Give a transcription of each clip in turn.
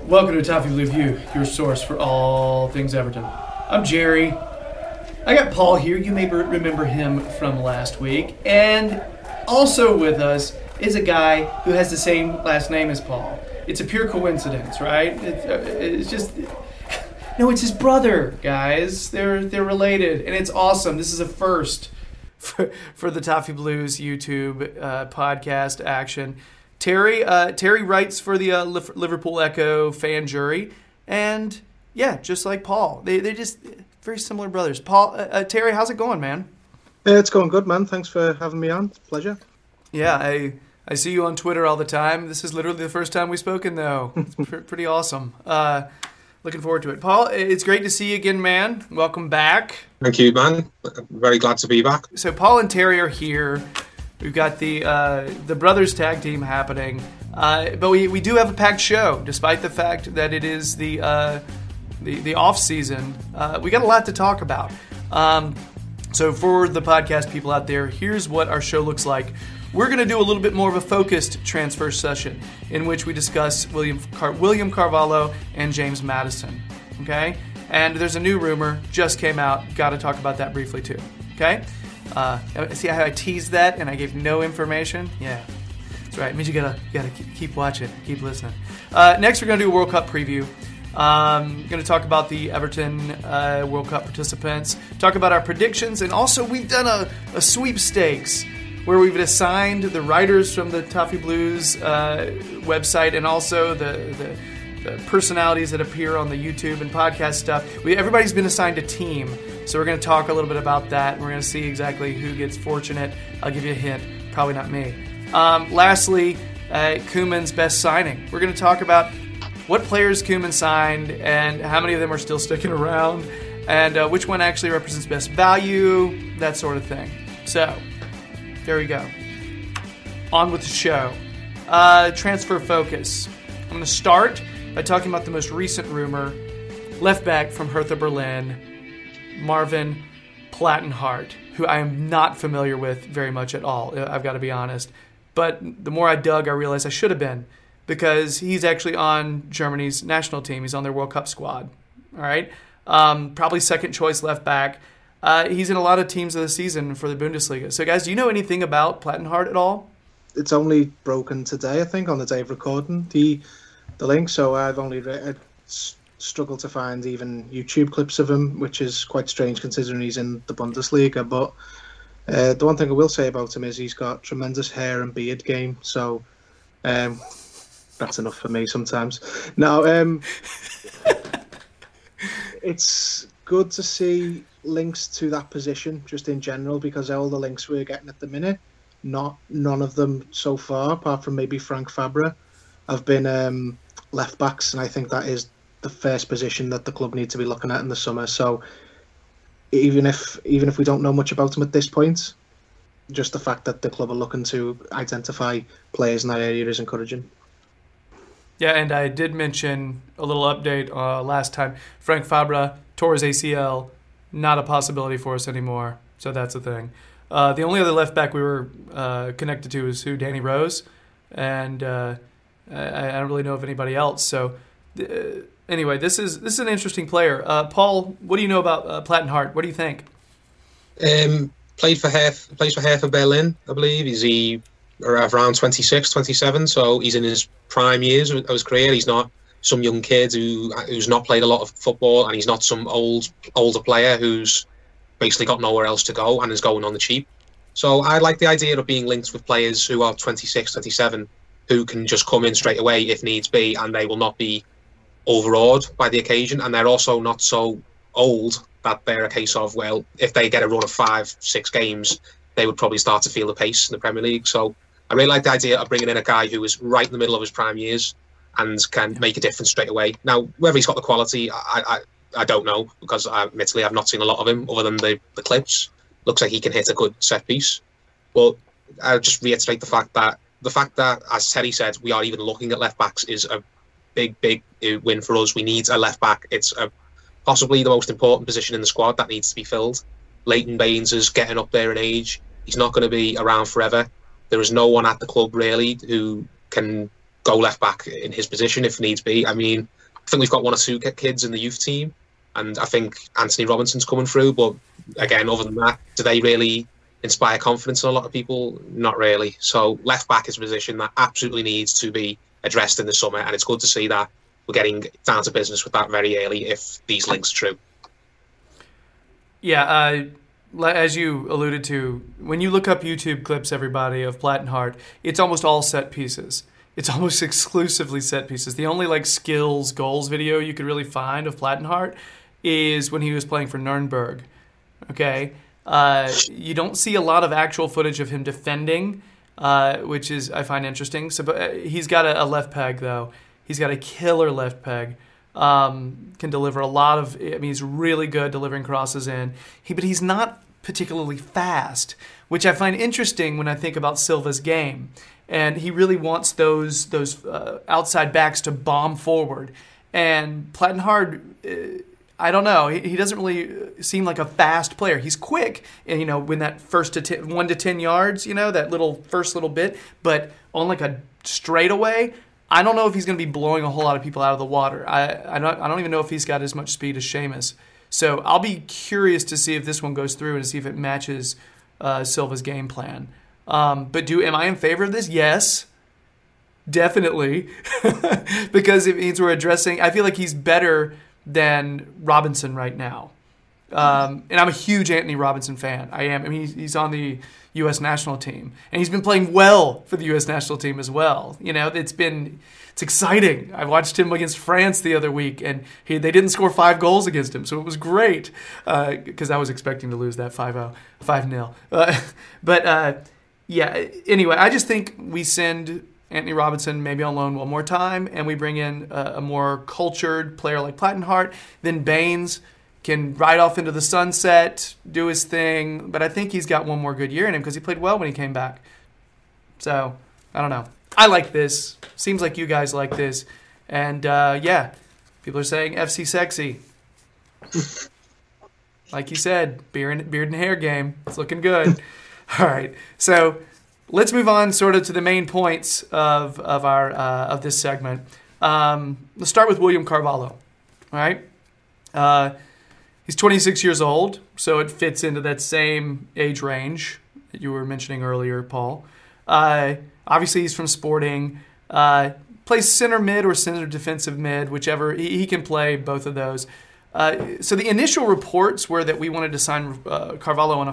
Welcome to Toffee Blue View, your source for all things Everton. I'm Jerry. I got Paul here. You may remember him from last week. And also with us is a guy who has the same last name as Paul. It's a pure coincidence, right? It's just... No, it's his brother, guys. They're related, and it's awesome. This is a first for the Toffee Blues YouTube podcast action. Terry writes for the Liverpool Echo fan jury, and yeah, just like Paul, they're just very similar brothers. Paul, Terry, how's it going, man? It's going good, man. Thanks for having me on. It's a pleasure. Yeah, I see you on Twitter all the time. This is literally the first time we've spoken, though. It's pretty awesome. Looking forward to it. Paul, it's great to see you again, man. Welcome back. Thank you, man. I'm very glad to be back. So Paul and Terry are here. We've got the brothers tag team happening, but we do have a packed show, despite the fact that it is the off season. We got a lot to talk about. So for the podcast people out there, here's what our show looks like. We're going to do a little bit more of a focused transfer session in which we discuss William Carvalho and James Maddison. Okay, and there's a new rumor just came out. Got to talk about that briefly too. Okay. See how I teased that and I gave no information? Yeah, that's right. It means you gotta keep watching, keep listening. Next, we're gonna do a World Cup preview. Gonna talk about the Everton World Cup participants. Talk about our predictions, and also we've done a sweepstakes where we've assigned the writers from the Toffee Blues website and also the personalities that appear on the YouTube and podcast stuff. Everybody's been assigned a team. So we're going to talk a little bit about that. We're going to see exactly who gets fortunate. I'll give you a hint. Probably not me. Lastly, Koeman's best signing. We're going to talk about what players Koeman signed and how many of them are still sticking around and which one actually represents best value, that sort of thing. So, there we go. On with the show. Transfer focus. I'm going to start by talking about the most recent rumor. Left back from Hertha Berlin, Marvin Plattenhardt, who I am not familiar with very much at all, I've got to be honest. But the more I dug, I realized I should have been, because he's actually on Germany's national team. He's on their World Cup squad. All right? Probably second choice left back. He's in a lot of teams of the season for the Bundesliga. So, guys, do you know anything about Plattenhardt at all? It's only broken today, I think, on the day of recording, the link. So I've only struggle to find even YouTube clips of him, which is quite strange considering he's in the Bundesliga. But the one thing I will say about him is he's got tremendous hair and beard game, so that's enough for me sometimes. Now, it's good to see links to that position just in general, because all the links we're getting at the minute, none of them so far, apart from maybe Frank Fabra, have been left backs, and I think that is the first position that the club need to be looking at in the summer. So even if we don't know much about him at this point, just the fact that the club are looking to identify players in that area is encouraging. Yeah, and I did mention a little update last time. Frank Fabra tore his ACL, not a possibility for us anymore. So that's the thing. The only other left back we were connected to is Danny Rose, and I don't really know of anybody else. So. Anyway, this is an interesting player. Paul, what do you know about Plattenhardt? What do you think? Plays for Hertha Berlin, I believe. He's around 26, 27, so he's in his prime years of his career. He's not some young kid who's not played a lot of football, and he's not some older player who's basically got nowhere else to go and is going on the cheap. So I like the idea of being linked with players who are 26, 27, who can just come in straight away if needs be, and they will not be overawed by the occasion, and they're also not so old that they're a case of, well, if they get a run of 5-6 games, they would probably start to feel the pace in the Premier League. So I really like the idea of bringing in a guy who is right in the middle of his prime years and can make a difference straight away. Now, whether he's got the quality, I don't know, because admittedly I've not seen a lot of him other than the clips. Looks like he can hit a good set piece. But I'll just reiterate the fact that, as Terry said, we are even looking at left backs is a big win for us. We need a left back. It's possibly the most important position in the squad that needs to be filled. Leighton Baines is getting up there in age. He's not going to be around forever. There is no one at the club really who can go left back in his position if needs be. I mean, think we've got one or two kids in the youth team, and I think Anthony Robinson's coming through. But again, other than that, do they really inspire confidence in a lot of people? Not really. So left back is a position that absolutely needs to be addressed in the summer, and it's good to see that we're getting down to business with that very early if these links are true. Yeah, as you alluded to, when you look up YouTube clips, everybody, of Plattenhardt, it's almost all set pieces. It's almost exclusively set pieces. The only like skills goals video you could really find of Plattenhardt is when he was playing for Nuremberg. Okay, you don't see a lot of actual footage of him defending, which is I find interesting. So, but he's got a left peg though. He's got a killer left peg. Can deliver a lot of. I mean, he's really good delivering crosses in. But he's not particularly fast, which I find interesting when I think about Silva's game. And he really wants those outside backs to bomb forward. And Plattenhardt, I don't know. He doesn't really seem like a fast player. He's quick, and when that first 1 to 10 yards, that first little bit. But on like a straightaway, I don't know if he's going to be blowing a whole lot of people out of the water. I don't even know if he's got as much speed as Seamus. So I'll be curious to see if this one goes through and to see if it matches Silva's game plan. But am I in favor of this? Yes, definitely, because it means we're addressing. I feel like he's better than Robinson right now, and I'm a huge Anthony Robinson fan. I am. I mean, he's on the U.S. national team, and he's been playing well for the U.S. national team as well. It's exciting. I watched him against France the other week, and they didn't score 5 goals against him, so it was great because I was expecting to lose that 5-0. Yeah, anyway, I just think we send Anthony Robinson maybe on loan one more time, and we bring in a more cultured player like Plattenhardt. Then Baines can ride off into the sunset, do his thing, but I think he's got one more good year in him because he played well when he came back. So, I don't know. I like this. Seems like you guys like this. And, yeah, people are saying FC sexy. Like you said, beard and hair game. It's looking good. All right, so let's move on sort of to the main points of our this segment. Let's start with William Carvalho. All right, he's 26 years old, so it fits into that same age range that you were mentioning earlier, Paul. Obviously, he's from Sporting. Plays center mid or center defensive mid, whichever. He can play both of those. So the initial reports were that we wanted to sign Carvalho on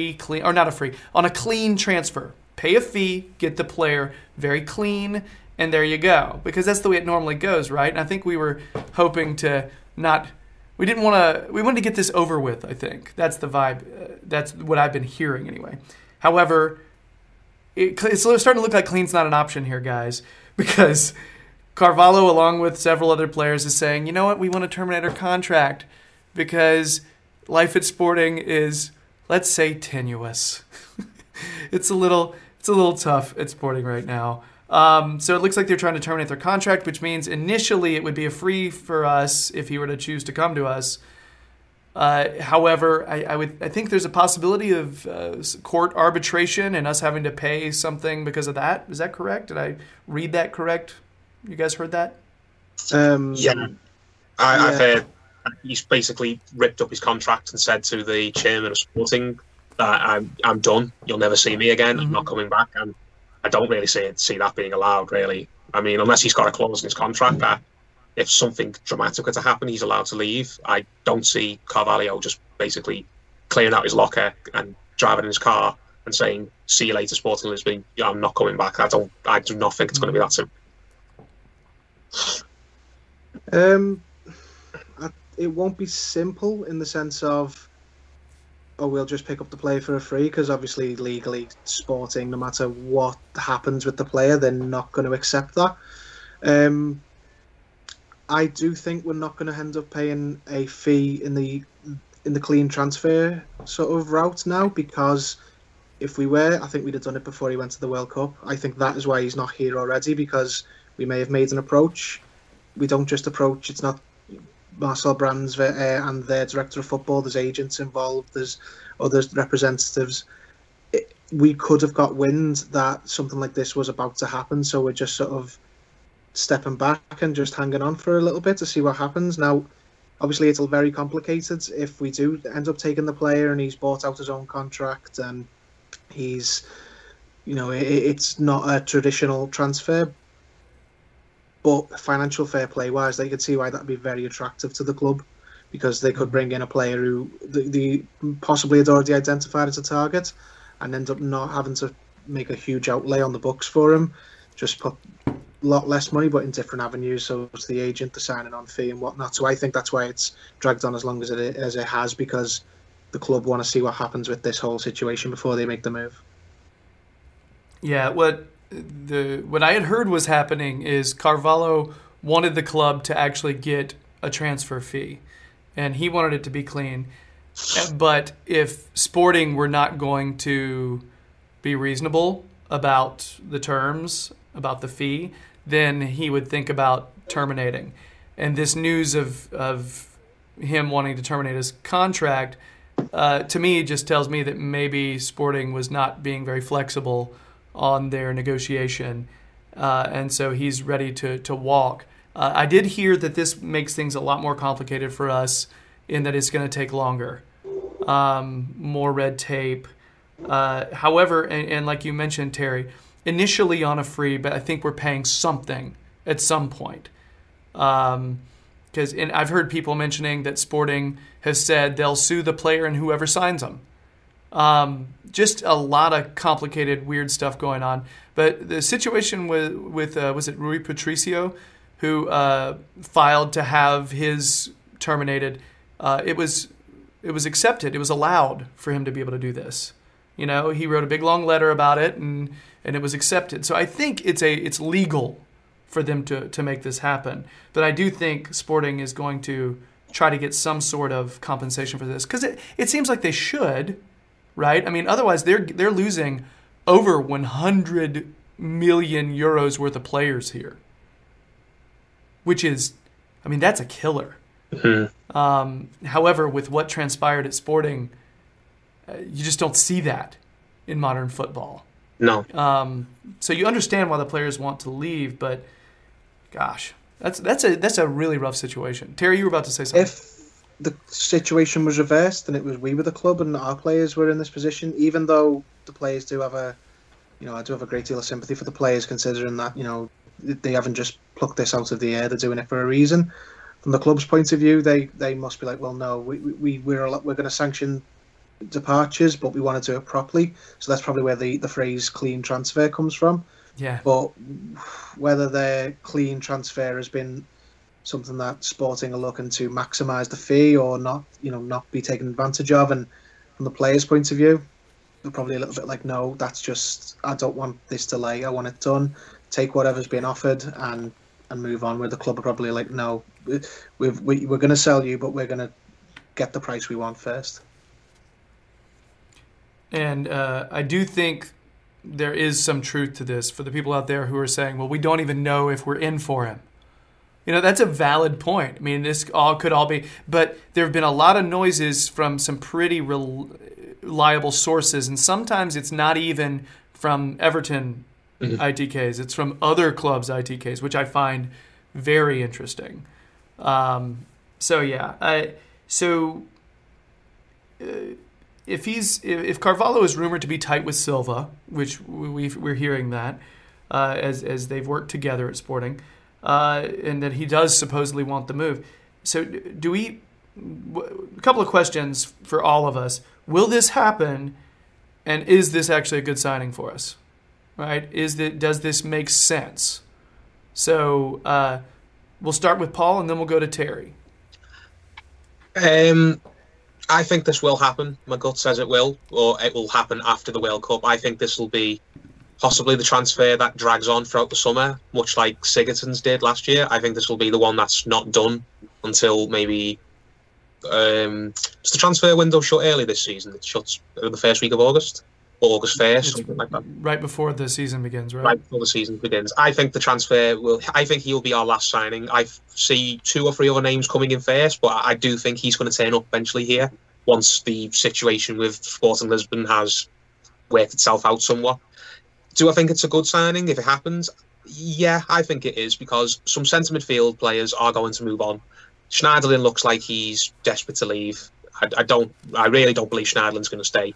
a clean transfer. Pay a fee, get the player very clean, and there you go. Because that's the way it normally goes, right? And I think we were hoping to we wanted to get this over with, I think. That's the vibe. That's what I've been hearing anyway. However, it's starting to look like clean's not an option here, guys, because Carvalho, along with several other players, is saying, you know what, we want to terminate our contract because life at Sporting is, let's say, tenuous. It's a little tough at Sporting right now. So it looks like they're trying to terminate their contract, which means initially it would be a free for us if he were to choose to come to us. However, I think there's a possibility of court arbitration and us having to pay something because of that. Is that correct? Did I read that correct? You guys heard that? Yeah. I've heard he's basically ripped up his contract and said to the chairman of Sporting that I'm done. You'll never see me again. I'm not coming back. And I don't really see that being allowed, really. I mean, unless he's got a clause in his contract that if something dramatic were to happen, he's allowed to leave. I don't see Carvalho just basically clearing out his locker and driving in his car and saying, "See you later, Sporting Lisbon. I'm not coming back." I do not think it's going to be that simple. It won't be simple in the sense of, we'll just pick up the player for a free, because obviously legally Sporting, no matter what happens with the player, they're not going to accept that. I do think we're not going to end up paying a fee in the clean transfer sort of route now, because if we were, I think we'd have done it before he went to the World Cup. I think that is why he's not here already, because we may have made an approach. We don't just approach. It's not Marcel Brands and their director of football. There's agents involved. There's other representatives. We could have got wind that something like this was about to happen, so we're just sort of stepping back and just hanging on for a little bit to see what happens. Now, obviously, it's very complicated if we do end up taking the player and he's bought out his own contract and he's, it's not a traditional transfer. But financial fair play wise, they could see why that'd be very attractive to the club, because they could bring in a player who they possibly had already identified as a target and end up not having to make a huge outlay on the books for him. Just put a lot less money, but in different avenues. So it's the agent, the signing on fee and whatnot. So I think that's why it's dragged on as long as it has, because the club want to see what happens with this whole situation before they make the move. Yeah, what I had heard was happening is Carvalho wanted the club to actually get a transfer fee, and he wanted it to be clean. But if Sporting were not going to be reasonable about the terms, about the fee, then he would think about terminating. And this news of him wanting to terminate his contract, to me, just tells me that maybe Sporting was not being very flexible on their negotiation, and so he's ready to walk. I did hear that this makes things a lot more complicated for us in that it's going to take longer, more red tape. However, and like you mentioned, Terry, initially on a free, but I think we're paying something at some point. Because I've heard people mentioning that Sporting has said they'll sue the player and whoever signs them. Just a lot of complicated, weird stuff going on. But the situation with was it Rui Patricio, who filed to have his terminated? It was accepted. It was allowed for him to be able to do this. He wrote a big long letter about it, and it was accepted. So I think it's legal for them to make this happen. But I do think Sporting is going to try to get some sort of compensation for this, because it seems like they should. Right? I mean, otherwise they're losing over 100 million euros worth of players here, which is, I mean, that's a killer. Mm-hmm. However, with what transpired at Sporting, you just don't see that in modern football. No. So you understand why the players want to leave, but gosh, that's a really rough situation. Terry, you were about to say something. If the situation was reversed and it was we were the club and our players were in this position, even though the players do have I do have a great deal of sympathy for the players, considering that, they haven't just plucked this out of the air, they're doing it for a reason. From the club's point of view, they must be like, well, no, we're going to sanction departures, but we want to do it properly. So that's probably where the phrase clean transfer comes from. Yeah. But whether their clean transfer has been something that Sporting are looking to maximise the fee or not, not be taken advantage of, and from the players' point of view, they're probably a little bit like, no, that's just, I don't want this delay, I want it done, take whatever's been offered and move on. Where the club are probably like, no, we're going to sell you, but we're going to get the price we want first. And I do think there is some truth to this for the people out there who are saying, well, we don't even know if we're in for him. That's a valid point. I mean, this could all be, but there have been a lot of noises from some pretty reliable sources, and sometimes it's not even from Everton ITKs. It's from other clubs' ITKs, which I find very interesting. If Carvalho is rumored to be tight with Silva, which we're hearing that as they've worked together at Sporting, and that he does supposedly want the move. So a couple of questions for all of us. Will this happen, and is this actually a good signing for us? Right? Does this make sense? So we'll start with Paul, and then we'll go to Terry. I think this will happen. My gut says it will, or it will happen after the World Cup. I think this will be possibly the transfer that drags on throughout the summer, much like Sigurdsson's did last year. I think this will be the one that's not done until maybe... does the transfer window shut early this season? It shuts the first week of August? August 1st, something like that. Right before the season begins, right? Right before the season begins. I think the transfer I think he'll be our last signing. I see 2 or 3 other names coming in first, but I do think he's going to turn up eventually here once the situation with Sporting Lisbon has worked itself out somewhat. Do I think it's a good signing if it happens? Yeah, I think it is, because some centre midfield players are going to move on. Schneiderlin looks like he's desperate to leave. I really don't believe Schneiderlin's going to stay.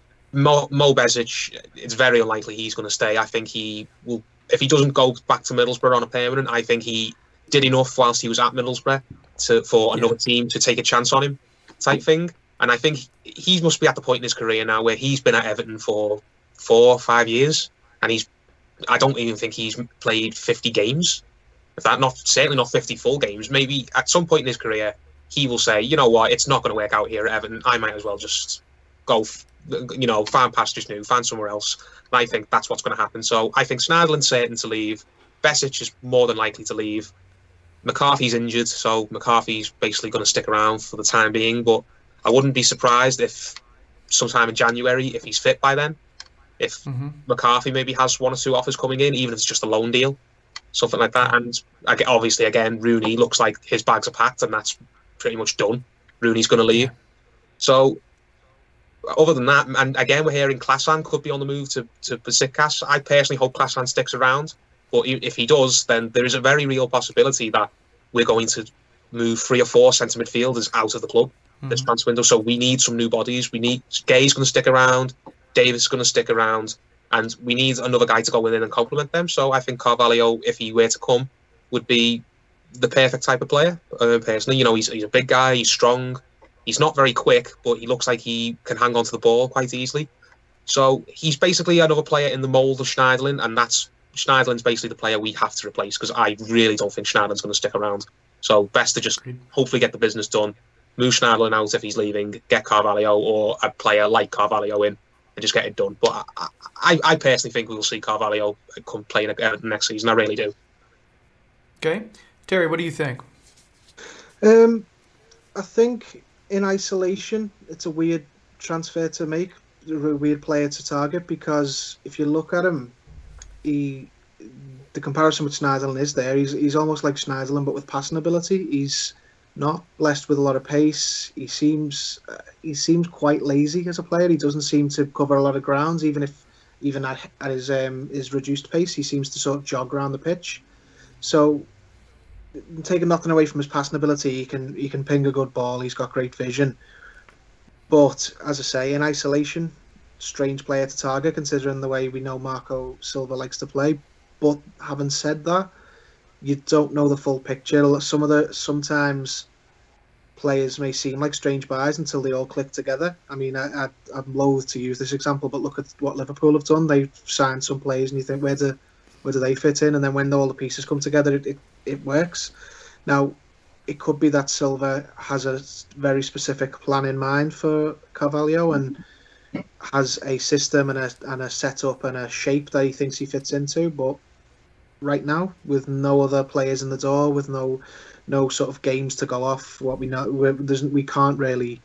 Mo Bezic, it's very unlikely he's going to stay. I think he will, if he doesn't go back to Middlesbrough on a permanent. I think he did enough whilst he was at Middlesbrough for another team to take a chance on him, type thing. And I think he must be at the point in his career now where he's been at Everton for 4 or 5 years, and I don't even think he's played 50 games. If that, certainly not 50 full games. Maybe at some point in his career, he will say, you know what, it's not going to work out here at Everton. I might as well just go, find pastures new, find somewhere else. And I think that's what's going to happen. So I think Schneiderlin's certain to leave. Besic is more than likely to leave. McCarthy's injured, so McCarthy's basically going to stick around for the time being. But I wouldn't be surprised if sometime in January, if he's fit by then, if McCarthy maybe has 1 or 2 offers coming in, even if it's just a loan deal, something like that. And obviously, again, Rooney looks like his bags are packed, and that's pretty much done. Rooney's going to leave. So other than that, and again, we're hearing Klasan could be on the move to Besiktas. I personally hope Klasan sticks around. But if he does, then there is a very real possibility that we're going to move 3 or 4 centre midfielders out of the club this transfer window. So we need some new bodies. Gay's going to stick around. Davis is going to stick around. And we need another guy to go in and complement them. So I think Carvalho, if he were to come, would be the perfect type of player, personally. He's a big guy. He's strong. He's not very quick, but he looks like he can hang on to the ball quite easily. So he's basically another player in the mould of Schneiderlin, and Schneiderlin's basically the player we have to replace, because I really don't think Schneiderlin's going to stick around. So best to just hopefully get the business done, move Schneiderlin out if he's leaving, get Carvalho or a player like Carvalho in, and just get it done. But I personally think we'll see Carvalho come playing next season. I really do. Okay. Terry, what do you think? I think in isolation, it's a weird transfer to make, a weird player to target, because if you look at him, the comparison with Schneiderlin is there. He's almost like Schneiderlin, but with passing ability. He's not blessed with a lot of pace. He seems quite lazy as a player. He doesn't seem to cover a lot of grounds, even at his reduced pace. He seems to sort of jog around the pitch. So, taking nothing away from his passing ability, he can ping a good ball. He's got great vision. But as I say, in isolation, strange player to target, considering the way we know Marco Silva likes to play. But having said that, you don't know the full picture. Sometimes players may seem like strange buys until they all click together. I mean, I'm loath to use this example, but look at what Liverpool have done. They've signed some players, and you think, where do they fit in? And then when all the pieces come together, it works. Now, it could be that Silva has a very specific plan in mind for Carvalho and has a system and a setup and a shape that he thinks he fits into. But right now, with no other players in the door, with no sort of games to go off, what we know, we can't really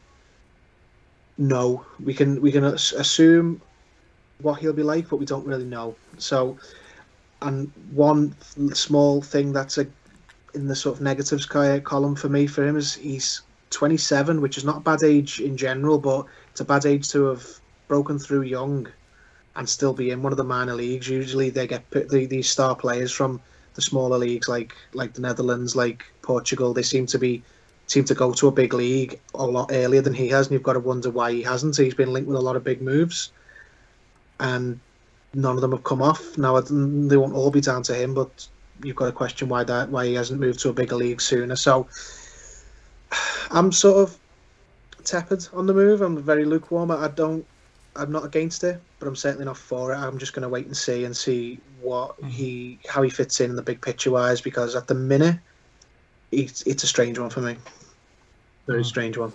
know. We can assume what he'll be like, but we don't really know. So, and one small thing that's in the sort of negatives column for him is he's 27, which is not a bad age in general, but it's a bad age to have broken through young and still be in one of the minor leagues. Usually they get these star players from the smaller leagues like the Netherlands, like Portugal. They seem to go to a big league a lot earlier than he has, and you've got to wonder why he hasn't. He's been linked with a lot of big moves, and none of them have come off. Now, they won't all be down to him, but you've got to question why he hasn't moved to a bigger league sooner. So I'm sort of tepid on the move. I'm very lukewarm. I'm not against it, but I'm certainly not for it. I'm just going to wait and see how he fits in the big picture wise, because at the minute it's a strange one for me. Very strange one.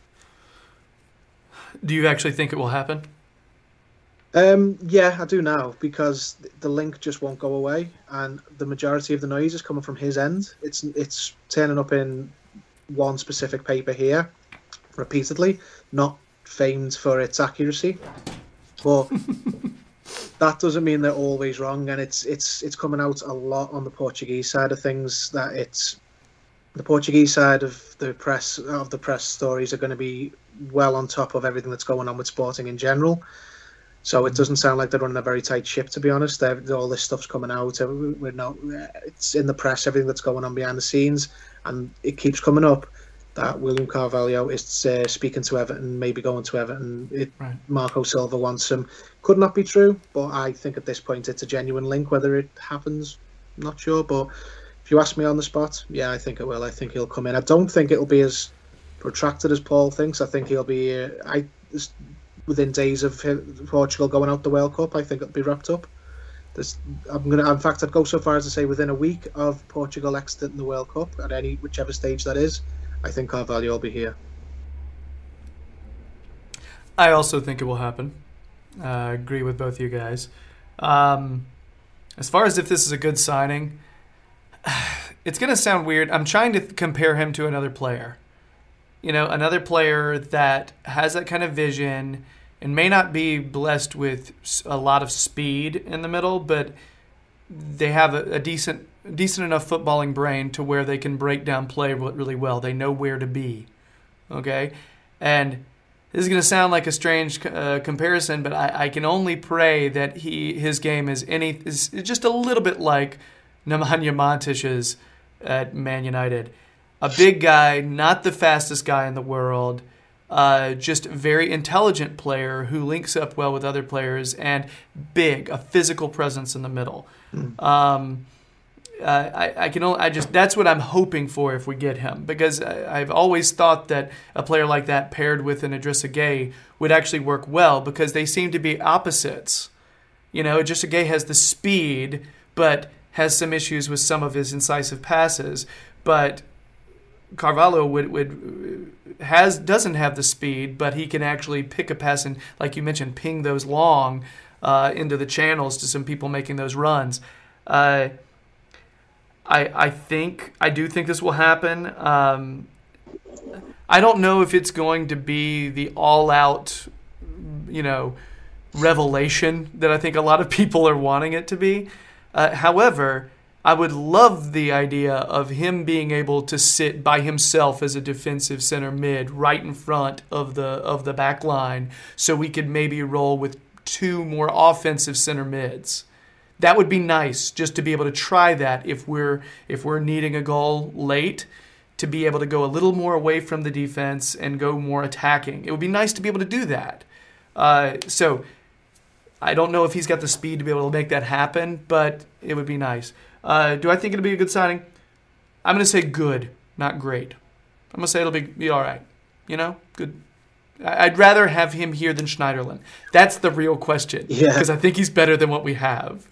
Do you actually think it will happen? Yeah, I do now, because the link just won't go away, and the majority of the noise is coming from his end. It's turning up in one specific paper here repeatedly, not famed for its accuracy, but that doesn't mean they're always wrong. And it's coming out a lot on the Portuguese side of things, that it's the Portuguese side of the press stories are going to be well on top of everything that's going on with Sporting in general. So it doesn't sound like they're running a very tight ship, to be honest. All this stuff's coming out. It's in the press, everything that's going on behind the scenes, and it keeps coming up that William Carvalho is speaking to Everton, maybe going to Everton. Right. Marco Silva wants him. Could not be true, but I think at this point it's a genuine link. Whether it happens, I'm not sure. But if you ask me on the spot, yeah, I think it will. I think he'll come in. I don't think it'll be as protracted as Paul thinks. I think he'll be within days of Portugal going out the World Cup. I think it'll be wrapped up. In fact, I'd go so far as to say within a week of Portugal exiting the World Cup at whichever stage that is, I think Carvalho will be here. I also think it will happen. I agree with both you guys. As far as if this is a good signing, it's going to sound weird. I'm trying to compare him to another player. Another player that has that kind of vision and may not be blessed with a lot of speed in the middle, but they have a decent enough footballing brain to where they can break down play really well. They know where to be. Okay? And this is going to sound like a strange comparison, but I can only pray that his game is just a little bit like Nemanja Matic's at Man United. A big guy, not the fastest guy in the world, just a very intelligent player who links up well with other players, and a physical presence in the middle. That's what I'm hoping for if we get him, because I've always thought that a player like that paired with an Idrissa Gueye would actually work well, because they seem to be opposites. Idrissa Gueye has the speed, but has some issues with some of his incisive passes, but Carvalho doesn't have the speed, but he can actually pick a pass and, like you mentioned, ping those long into the channels to some people making those runs. I do think this will happen. I don't know if it's going to be the all-out, revelation that I think a lot of people are wanting it to be. However, I would love the idea of him being able to sit by himself as a defensive center mid right in front of the back line, so we could maybe roll with two more offensive center mids. That would be nice, just to be able to try that if we're needing a goal late, to be able to go a little more away from the defense and go more attacking. It would be nice to be able to do that. So I don't know if he's got the speed to be able to make that happen, but it would be nice. Do I think it'll be a good signing? I'm going to say good, not great. I'm going to say it'll be all right. Good. I'd rather have him here than Schneiderlin. That's the real question. Yeah. Because I think he's better than what we have.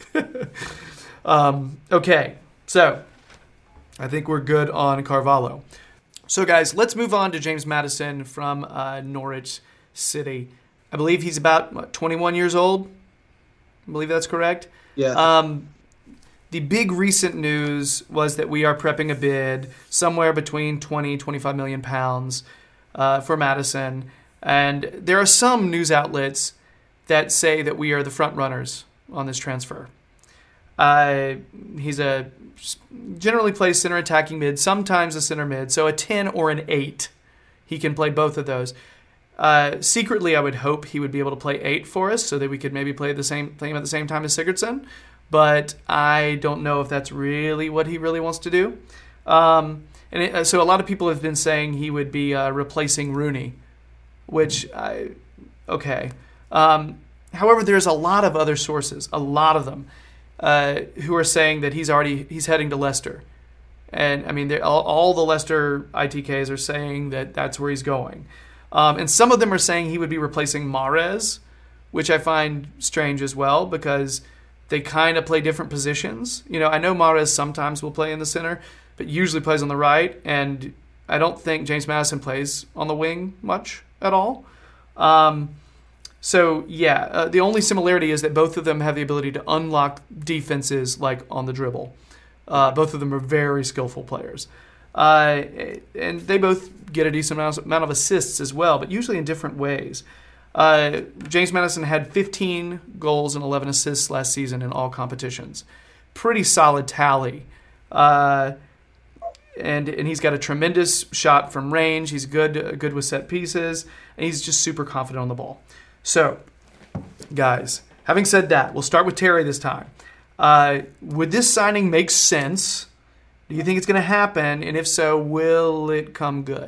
Okay, so I think we're good on Carvalho. So, guys, let's move on to James Maddison from Norwich City. I believe he's about 21 years old. I believe that's correct. Yeah. The big recent news was that we are prepping a bid somewhere between 20-25 million pounds for Maddison. And there are some news outlets that say that we are the front runners on this transfer. He's generally plays center attacking mid, sometimes a center mid, so a 10 or an 8. He can play both of those. Secretly, I would hope he would be able to play 8 for us, so that we could maybe play him at the same time as Sigurdsson. But I don't know if that's really what he really wants to do. So a lot of people have been saying he would be replacing Rooney, which okay. However, there's a lot of other sources, a lot of them, who are saying that he's heading to Leicester. And I mean, all the Leicester ITKs are saying that that's where he's going. And some of them are saying he would be replacing Mahrez, which I find strange as well, because they kind of play different positions. I know Mahrez sometimes will play in the center, but usually plays on the right, and I don't think James Maddison plays on the wing much at all. The only similarity is that both of them have the ability to unlock defenses like on the dribble. Both of them are very skillful players. And they both get a decent amount of assists as well, but usually in different ways. James Maddison had 15 goals and 11 assists last season in all competitions. Pretty solid tally. And he's got a tremendous shot from range. He's good with set pieces, and he's just super confident on the ball. So guys, having said that, we'll start with Terry this time. Would this signing make sense? Do you think it's going to happen? And if so, will it come good?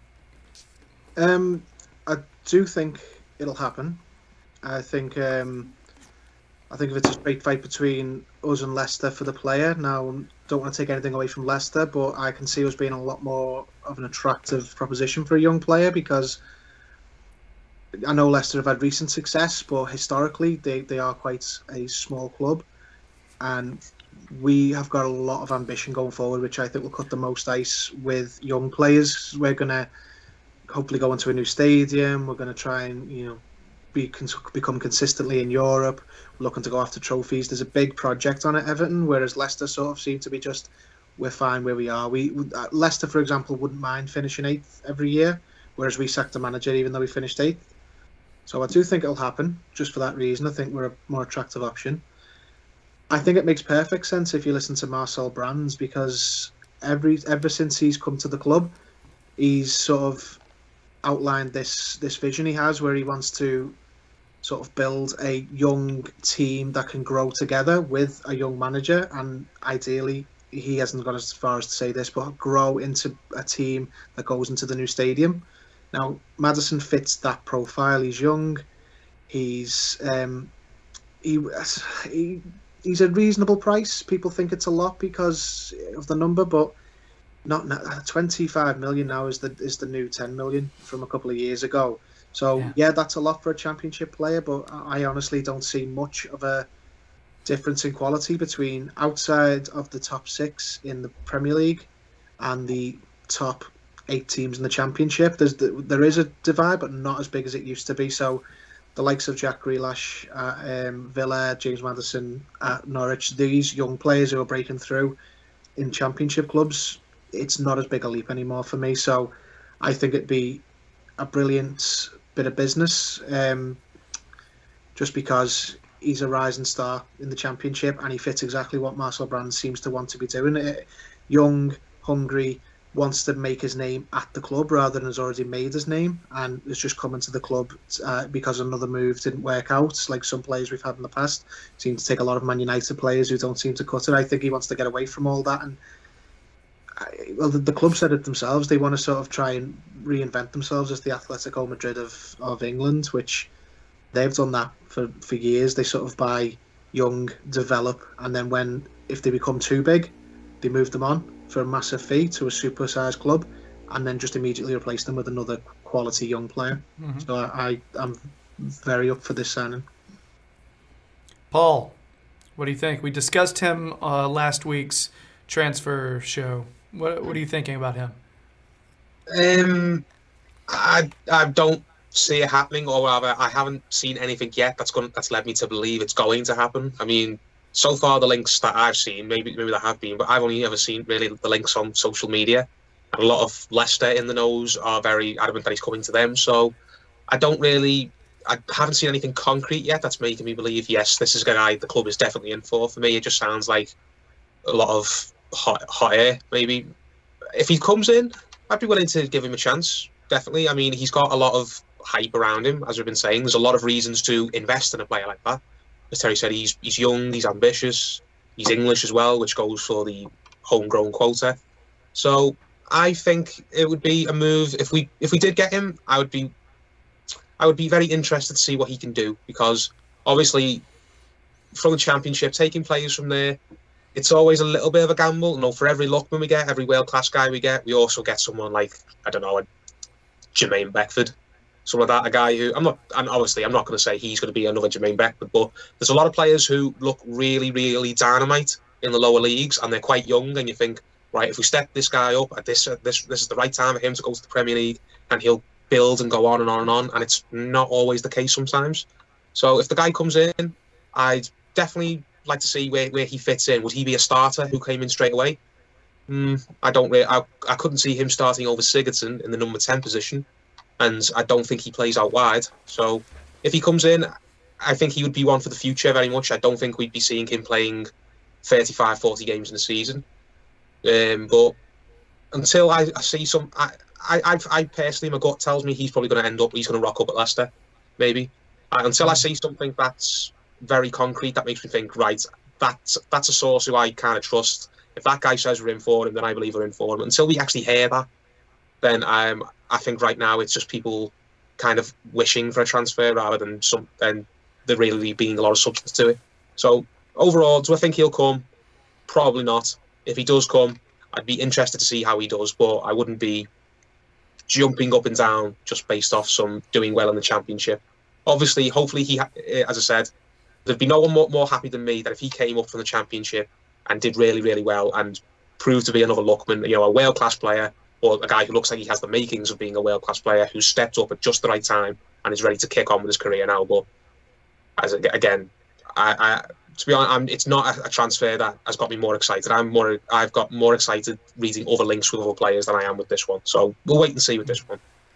I do think it'll happen. I think if it's a straight fight between us and Leicester for the player. Now, don't want to take anything away from Leicester, but I can see us being a lot more of an attractive proposition for a young player, because I know Leicester have had recent success, but historically they are quite a small club, and we have got a lot of ambition going forward, which I think will cut the most ice with young players. We're going to hopefully go into a new stadium. We're going to try and become consistently in Europe. We're looking to go after trophies. There's a big project on at Everton, whereas Leicester sort of seem to be just, we're fine where we are. Leicester, for example, wouldn't mind finishing 8th every year, whereas we sacked the manager even though we finished 8th. So I do think it'll happen just for that reason. I think we're a more attractive option. I think it makes perfect sense if you listen to Marcel Brands, because ever since he's come to the club, he's sort of outlined this vision he has, where he wants to sort of build a young team that can grow together with a young manager, and ideally, he hasn't got as far as to say this, but grow into a team that goes into the new stadium. Now, Maddison fits that profile. He's young. He's he's a reasonable price. People think it's a lot because of the number, but not 25 million now is the new 10 million from a couple of years ago. So yeah, that's a lot for a Championship player, but I honestly don't see much of a difference in quality between outside of the top 6 in the Premier League and the top 8 teams in the Championship. There is a divide, but not as big as it used to be. So the likes of Jack Grealish at Villa, James Maddison at Norwich, these young players who are breaking through in Championship clubs, it's not as big a leap anymore for me. So I think it'd be a brilliant bit of business, just because he's a rising star in the Championship and he fits exactly what Marcel Brands seems to want to be doing. Young, hungry, wants to make his name at the club rather than has already made his name, and is just coming to the club because another move didn't work out, like some players we've had in the past seem to take a lot of Man United players who don't seem to cut it. I think he wants to get away from all that, and the club said it themselves. They want to sort of try and reinvent themselves as the Atletico Madrid of England, which they've done that for years. They sort of buy young, develop, and then if they become too big, they move them on for a massive fee to a super-sized club, and then just immediately replace them with another quality young player. Mm-hmm. So I'm very up for this signing. Paul, what do you think? We discussed him last week's transfer show. What are you thinking about him? I don't see it happening, or rather, I haven't seen anything yet that's led me to believe it's going to happen. I mean, so far the links that I've seen, maybe there have been, but I've only ever seen really the links on social media. And a lot of Leicester in the knows are very adamant that he's coming to them. So I haven't seen anything concrete yet that's making me believe, yes, this is a guy the club is definitely in for. For me, it just sounds like a lot of hot air, maybe. If he comes in, I'd be willing to give him a chance, definitely. I mean, he's got a lot of hype around him, as we've been saying. There's a lot of reasons to invest in a player like that. As Terry said, he's young, he's ambitious, he's English as well, which goes for the homegrown quota. So I think it would be a move. If we did get him, I would be very interested to see what he can do, because obviously from the Championship, taking players from there, it's always a little bit of a gamble. You know, for every Lookman we get, every world-class guy we get, we also get someone like, I don't know, a Jermaine Beckford. Something like that, a guy who I'm not going to say he's going to be another Jermaine Beckford, but there's a lot of players who look really, really dynamite in the lower leagues, and they're quite young. And you think, right, if we step this guy up at this is the right time for him to go to the Premier League, and he'll build and go on and on and on. And it's not always the case sometimes. So if the guy comes in, I'd definitely like to see where he fits in. Would he be a starter who came in straight away? I couldn't see him starting over Sigurdsson in the number 10 position. And I don't think he plays out wide. So if he comes in, I think he would be one for the future very much. I don't think we'd be seeing him playing 35, 40 games in a season. But until I see some... I personally, my gut tells me he's probably going to rock up at Leicester, maybe. Until I see something that's very concrete, that makes me think, right, that's a source who I kind of trust. If that guy says we're in for him, then I believe we're in for him. Until we actually hear that, then I think right now it's just people kind of wishing for a transfer rather than there really being a lot of substance to it. So overall, do I think he'll come? Probably not. If he does come, I'd be interested to see how he does, but I wouldn't be jumping up and down just based off some doing well in the Championship. Obviously, hopefully, as I said, there'd be no one more happy than me that if he came up from the Championship and did really, really well and proved to be another Lookman, a world-class player, or a guy who looks like he has the makings of being a world-class player who's stepped up at just the right time and is ready to kick on with his career now. But to be honest, it's not a transfer that has got me more excited. I've got more excited reading other links with other players than I am with this one. So we'll wait and see with this one.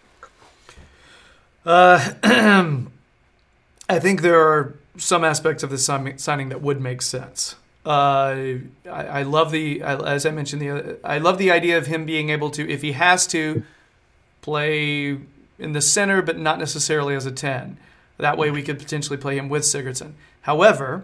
I think there are some aspects of the signing that would make sense. I love as I mentioned, I love the idea of him being able to, if he has to, play in the center, but not necessarily as a 10. That way we could potentially play him with Sigurdsson. However,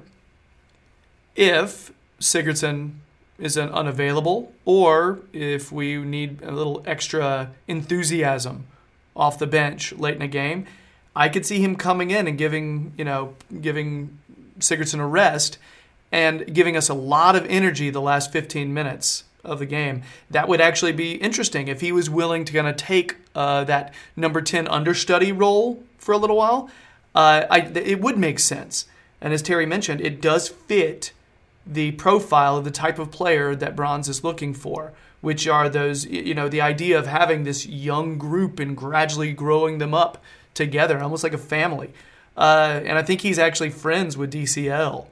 if Sigurdsson is unavailable, or if we need a little extra enthusiasm off the bench late in a game, I could see him coming in and giving Sigurdsson a rest and giving us a lot of energy the last 15 minutes of the game. That would actually be interesting if he was willing to kind of take that number 10 understudy role for a little while. It would make sense. And as Terry mentioned, it does fit the profile of the type of player that Bronze is looking for, which are those, the idea of having this young group and gradually growing them up together, almost like a family. And I think he's actually friends with DCL.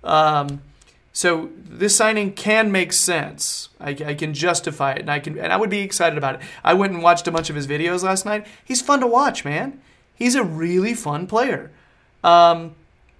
So this signing can make sense. I can justify it, and I would be excited about it. I went and watched a bunch of his videos last night. He's fun to watch, man. He's a really fun player. Having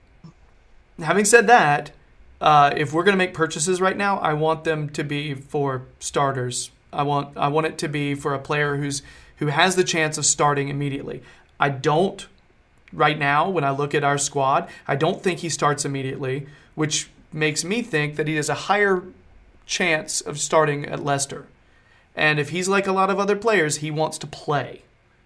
said that, if we're going to make purchases right now, I want them to be for starters. I want it to be for a player who has the chance of starting immediately. I don't, right now, when I look at our squad, I don't think he starts immediately, which makes me think that he has a higher chance of starting at Leicester. And if he's like a lot of other players, he wants to play.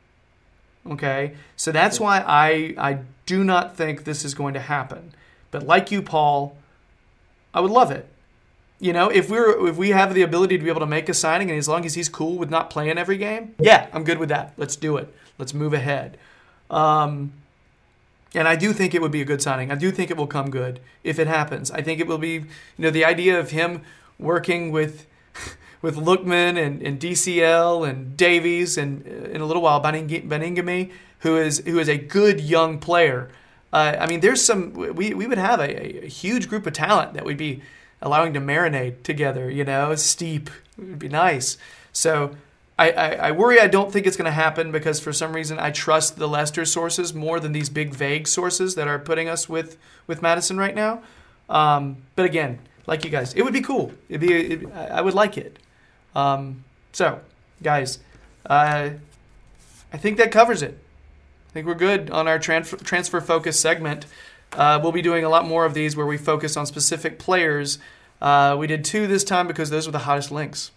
Okay? So that's why I do not think this is going to happen. But like you, Paul, I would love it. If we have the ability to be able to make a signing, and as long as he's cool with not playing every game, yeah, I'm good with that. Let's do it. Let's move ahead. And I do think it would be a good signing. I do think it will come good if it happens. I think it will be, the idea of him working with Lookman and DCL and Davies and in a little while Beningame, who is a good young player. There's we would have a huge group of talent that we'd be allowing to marinate together. Steep. It would be nice. So I worry I don't think it's going to happen because for some reason I trust the Leicester sources more than these big vague sources that are putting us with Maddison right now. But again, like you guys, it would be cool. I would like it. So, guys, I think that covers it. I think we're good on our transfer focus segment. We'll be doing a lot more of these where we focus on specific players. We did 2 this time because those were the hottest links.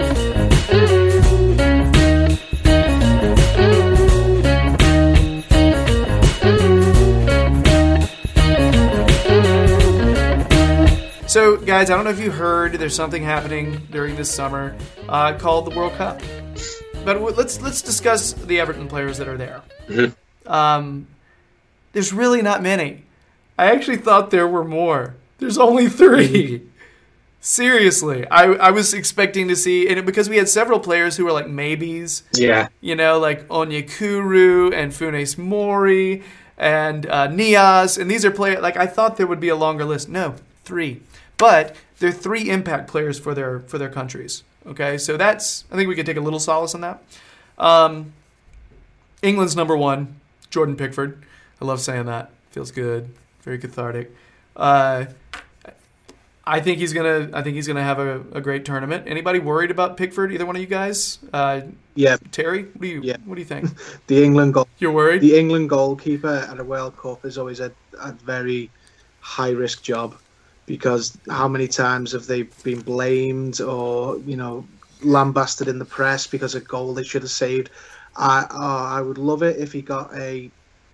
So, guys, I don't know if you heard, there's something happening during this summer called the World Cup. But let's discuss the Everton players that are there. Mm-hmm. There's really not many. I actually thought there were more. There's only 3. Seriously. I was expecting to see, and because we had several players who were like maybes. Yeah. Like Onyekuru and Funes Mori and Nias. And these are players, like I thought there would be a longer list. No, 3. But they're 3 impact players for their countries. Okay, so I think we could take a little solace in that. England's number 1, Jordan Pickford. I love saying that. Feels good. Very cathartic. I think he's gonna have a great tournament. Anybody worried about Pickford? Either one of you guys? Yeah. Terry, what do you think? The England You're worried? The England goalkeeper at a World Cup is always a very high risk job, because how many times have they been blamed or lambasted in the press because a goal they should have saved? I would love it if he got a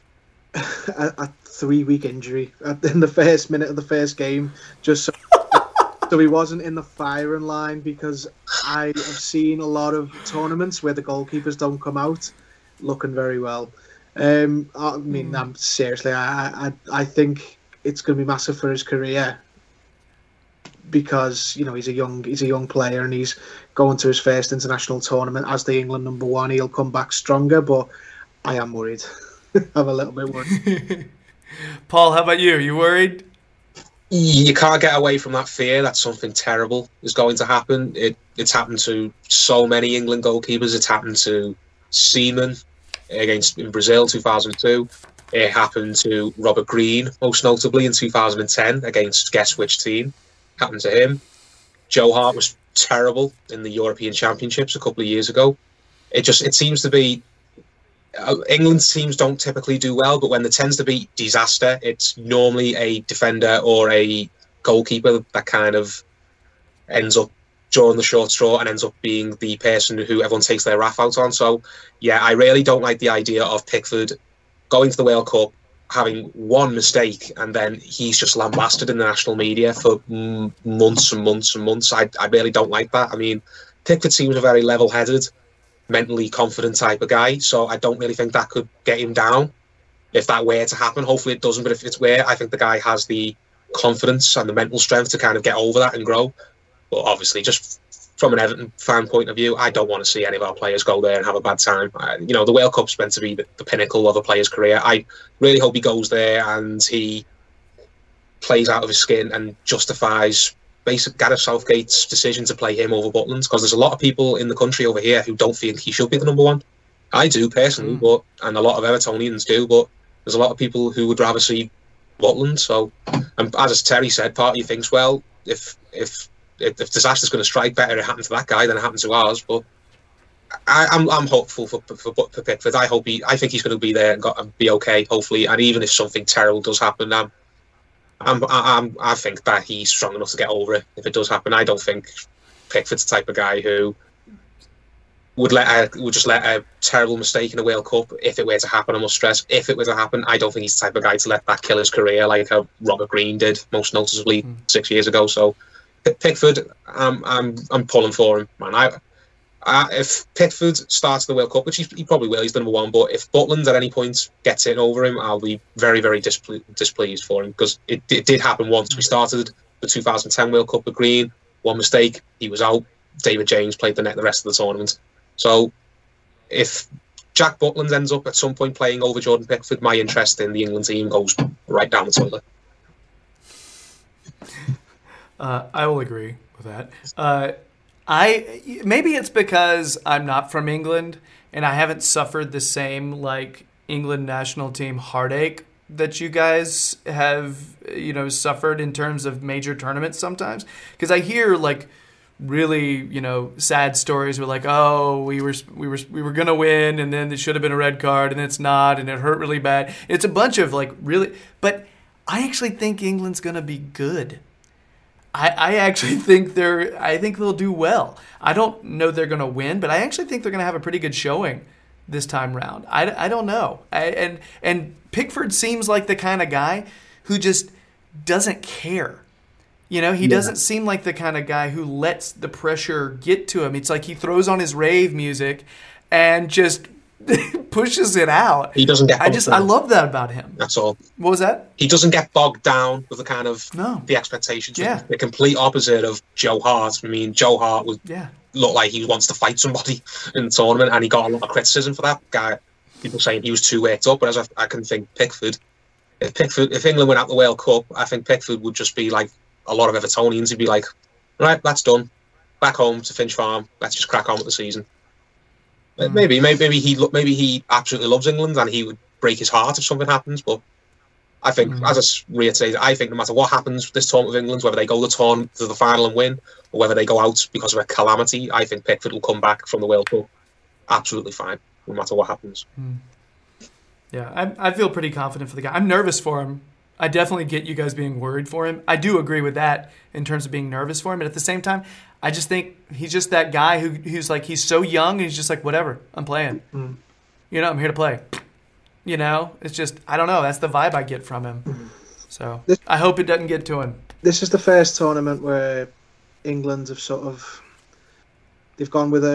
3-week injury in the first minute of the first game, just so he wasn't in the firing line, because I have seen a lot of tournaments where the goalkeepers don't come out looking very well. I mean, seriously, I think it's going to be massive for his career, because he's a young player and he's going to his first international tournament as the England number one. He'll come back stronger, but I am worried. I'm a little bit worried. Paul, how about you? You worried? You can't get away from that fear that something terrible is going to happen. It's happened to so many England goalkeepers. It's happened to Seaman in Brazil 2002. It happened to Robert Green, most notably in 2010 against guess which team. Happened to him. Joe Hart was terrible in the European Championships a couple of years ago. It seems to be England teams don't typically do well, but when there tends to be disaster, it's normally a defender or a goalkeeper that kind of ends up drawing the short straw and ends up being the person who everyone takes their wrath out on. So, yeah, I really don't like the idea of Pickford going to the World Cup, having one mistake, and then he's just lambasted in the national media for months and months and months. I really don't like that. I mean, Pickford seems a very level-headed, mentally confident type of guy, so I don't really think that could get him down if that were to happen. Hopefully it doesn't, but if it's where, I think the guy has the confidence and the mental strength to kind of get over that and grow. But obviously, just from an Everton fan point of view, I don't want to see any of our players go there and have a bad time. The World Cup's meant to be the pinnacle of a player's career. I really hope he goes there and he plays out of his skin and justifies Gareth Southgate's decision to play him over Butland, because there's a lot of people in the country over here who don't think he should be the number one. I do personally, and a lot of Evertonians do, but there's a lot of people who would rather see Butland. So, and as Terry said, part of you thinks, well, if disaster's going to strike, better it happened to that guy than it happened to ours. But I'm hopeful for Pickford. I think he's going to be there and be okay, hopefully. And even if something terrible does happen, I think that he's strong enough to get over it if it does happen. I don't think Pickford's the type of guy who would just let a terrible mistake in a World Cup, if it were to happen. I must stress, if it were to happen, I don't think he's the type of guy to let that kill his career like Robert Green did, most noticeably 6 years ago. So Pickford, I'm pulling for him, man. If Pickford starts the World Cup, which he probably will, he's the number one, but if Butland at any point gets in over him, I'll be very, very displeased for him, because it did happen once. We started the 2010 World Cup with Green, one mistake, he was out. David James played the rest of the tournament. So if Jack Butland ends up at some point playing over Jordan Pickford, my interest in the England team goes right down the toilet. I will agree with that. Maybe it's because I'm not from England and I haven't suffered the same England national team heartache that you guys have, suffered in terms of major tournaments sometimes. Because I hear really, sad stories where oh, we were gonna win and then it should have been a red card and it's not and it hurt really bad. It's a bunch of really, but I actually think England's gonna be good. I actually think they'll do well. I don't know they're going to win, but I actually think they're going to have a pretty good showing this time round. I don't know. And Pickford seems like the kind of guy who just doesn't care. He doesn't seem like the kind of guy who lets the pressure get to him. It's like he throws on his rave music and just pushes it out. He doesn't get I love that about him. That's all. What was that? He doesn't get bogged down with the kind of the expectations. Yeah. The complete opposite of Joe Hart. I mean, Joe Hart looked like he wants to fight somebody in the tournament, and he got a lot of criticism for that guy. People saying he was too worked up, whereas I can think Pickford. If England went out the World Cup, I think Pickford would just be like a lot of Evertonians. He'd be like, right, that's done. Back home to Finch Farm. Let's just crack on with the season. Maybe he absolutely loves England and he would break his heart if something happens, but I think, as I reiterated, I think no matter what happens with this tournament with England, whether they go to the final and win, or whether they go out because of a calamity, I think Pickford will come back from the World Cup absolutely fine, no matter what happens. Yeah, I feel pretty confident for the guy. I'm nervous for him. I definitely get you guys being worried for him. I do agree with that in terms of being nervous for him. But at the same time, I just think he's just that guy who's like, he's so young and he's just like, whatever, I'm playing. You know, I'm here to play. You know, it's just, I don't know. That's the vibe I get from him. So I hope it doesn't get to him. This is the first tournament where England have sort of, they've gone with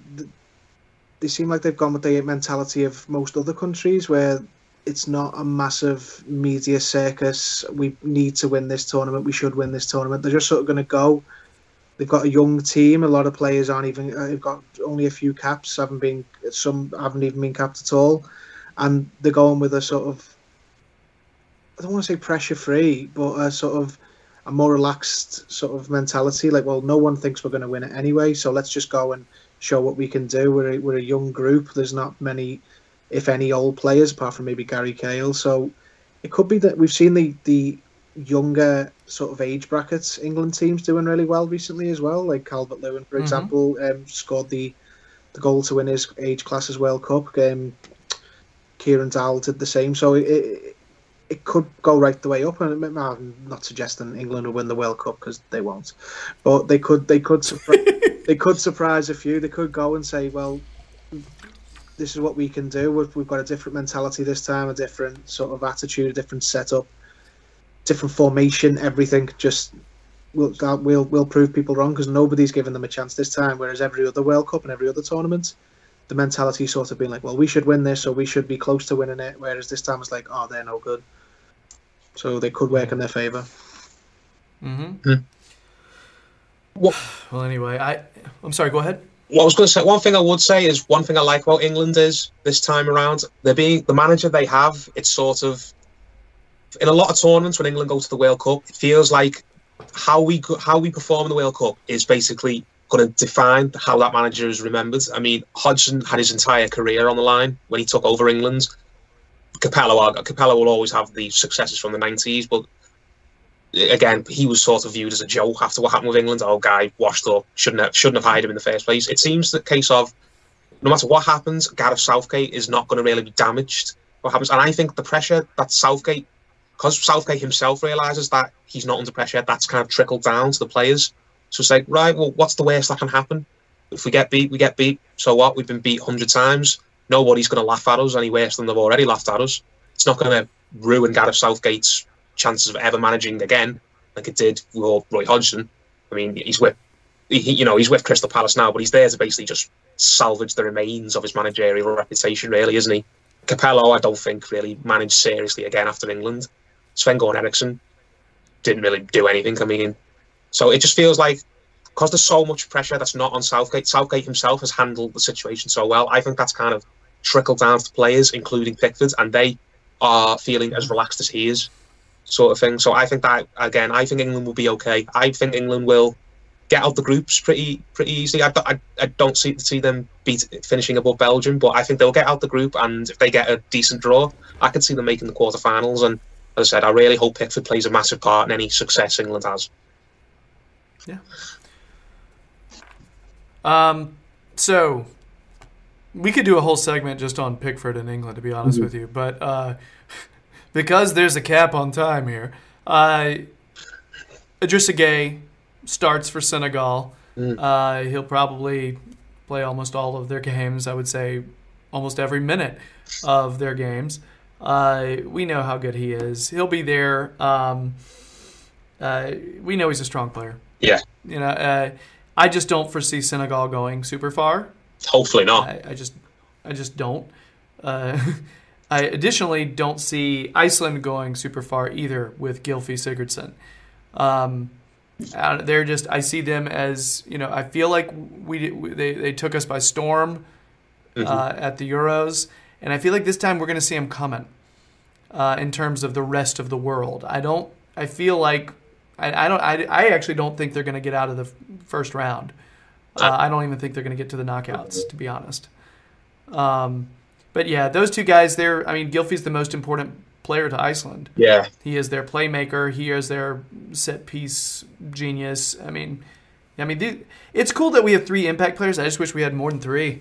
they seem like they've gone with the mentality of most other countries where it's not a massive media circus. We need to win this tournament. We should win this tournament. They're just sort of going to go. They've got a young team. A lot of players aren't even. They've got only a few caps. Some haven't even been capped at all, and they're going with a sort of. I don't want to say pressure-free, but a sort of a more relaxed sort of mentality. Like, well, no one thinks we're going to win it anyway, so let's just go and show what we can do. We're a young group. There's not many, if any, old players apart from maybe Gary Cahill. So it could be that we've seen the younger sort of age brackets England teams doing really well recently as well. Like Calvert-Lewin, for example, scored the goal to win his age classes World Cup. Kieran Dowell did the same. So it could go right the way up. And I'm not suggesting England will win the World Cup because they won't, but they could they could surprise a few. They could go and say, well, this is what we can do. We've got a different mentality this time, a different sort of attitude, a different setup, different formation, everything. Just we'll prove people wrong because nobody's given them a chance this time. Whereas every other World Cup and every other tournament, the mentality sort of been like, well, we should win this, or we should be close to winning it. Whereas this time it's like, oh, they're no good. So they could work in their favour. Well, anyway, I'm sorry. Go ahead. What I was going to say, one thing I would say is one thing I like about England is this time around, the manager they have. It's sort of in a lot of tournaments when England go to the World Cup, it feels like how we perform in the World Cup is basically going to define how that manager is remembered. I mean, Hodgson had his entire career on the line when he took over England. Capello will always have the successes from the 90s, but again, he was sort of viewed as a joke after what happened with England. Oh, guy washed up, shouldn't have hired him in the first place. It seems the case of no matter what happens, Gareth Southgate is not going to really be damaged. What happens, and I think the pressure that Southgate, because Southgate himself realises that he's not under pressure, that's kind of trickled down to the players. So it's like, right, well, what's the worst that can happen? If we get beat, we get beat. So what? We've been beat 100 times. Nobody's going to laugh at us any worse than they've already laughed at us. It's not going to ruin Gareth Southgate's chances of ever managing again, like it did with Roy Hodgson. I mean, he's with Crystal Palace now, but he's there to basically just salvage the remains of his managerial reputation, really, isn't he? Capello, I don't think really managed seriously again after England. Sven-Göran Eriksson didn't really do anything. I mean, so it just feels like because there's so much pressure that's not on Southgate. Southgate himself has handled the situation so well. I think that's kind of trickled down to the players, including Pickford, and they are feeling as relaxed as he is, sort of thing. So I think that, again, I think England will be okay. I think England will get out the groups pretty easily. I don't see them finishing above Belgium, but I think they'll get out the group, and if they get a decent draw, I could see them making the quarterfinals. And as I said, I really hope Pickford plays a massive part in any success England has. Yeah. So we could do a whole segment just on Pickford in England, to be honest with you, but because there's a cap on time here, Idrissa Gueye starts for Senegal. He'll probably play almost all of their games. I would say almost every minute of their games. We know how good he is. He'll be there. We know he's a strong player. Yeah. You know, I just don't foresee Senegal going super far. Hopefully not. I just don't. I additionally don't see Iceland going super far either with Gylfi Sigurdsson. They're just, I see them as, you know, I feel like they took us by storm at the Euros, and I feel like this time we're going to see them coming in terms of the rest of the world. I feel like I actually don't think they're going to get out of the first round. I don't even think they're going to get to the knockouts, to be honest. But yeah, those two guys, Gylfi's the most important player to Iceland. Yeah. He is their playmaker. He is their set piece genius. I mean, it's cool that we have 3 impact players. I just wish we had more than 3.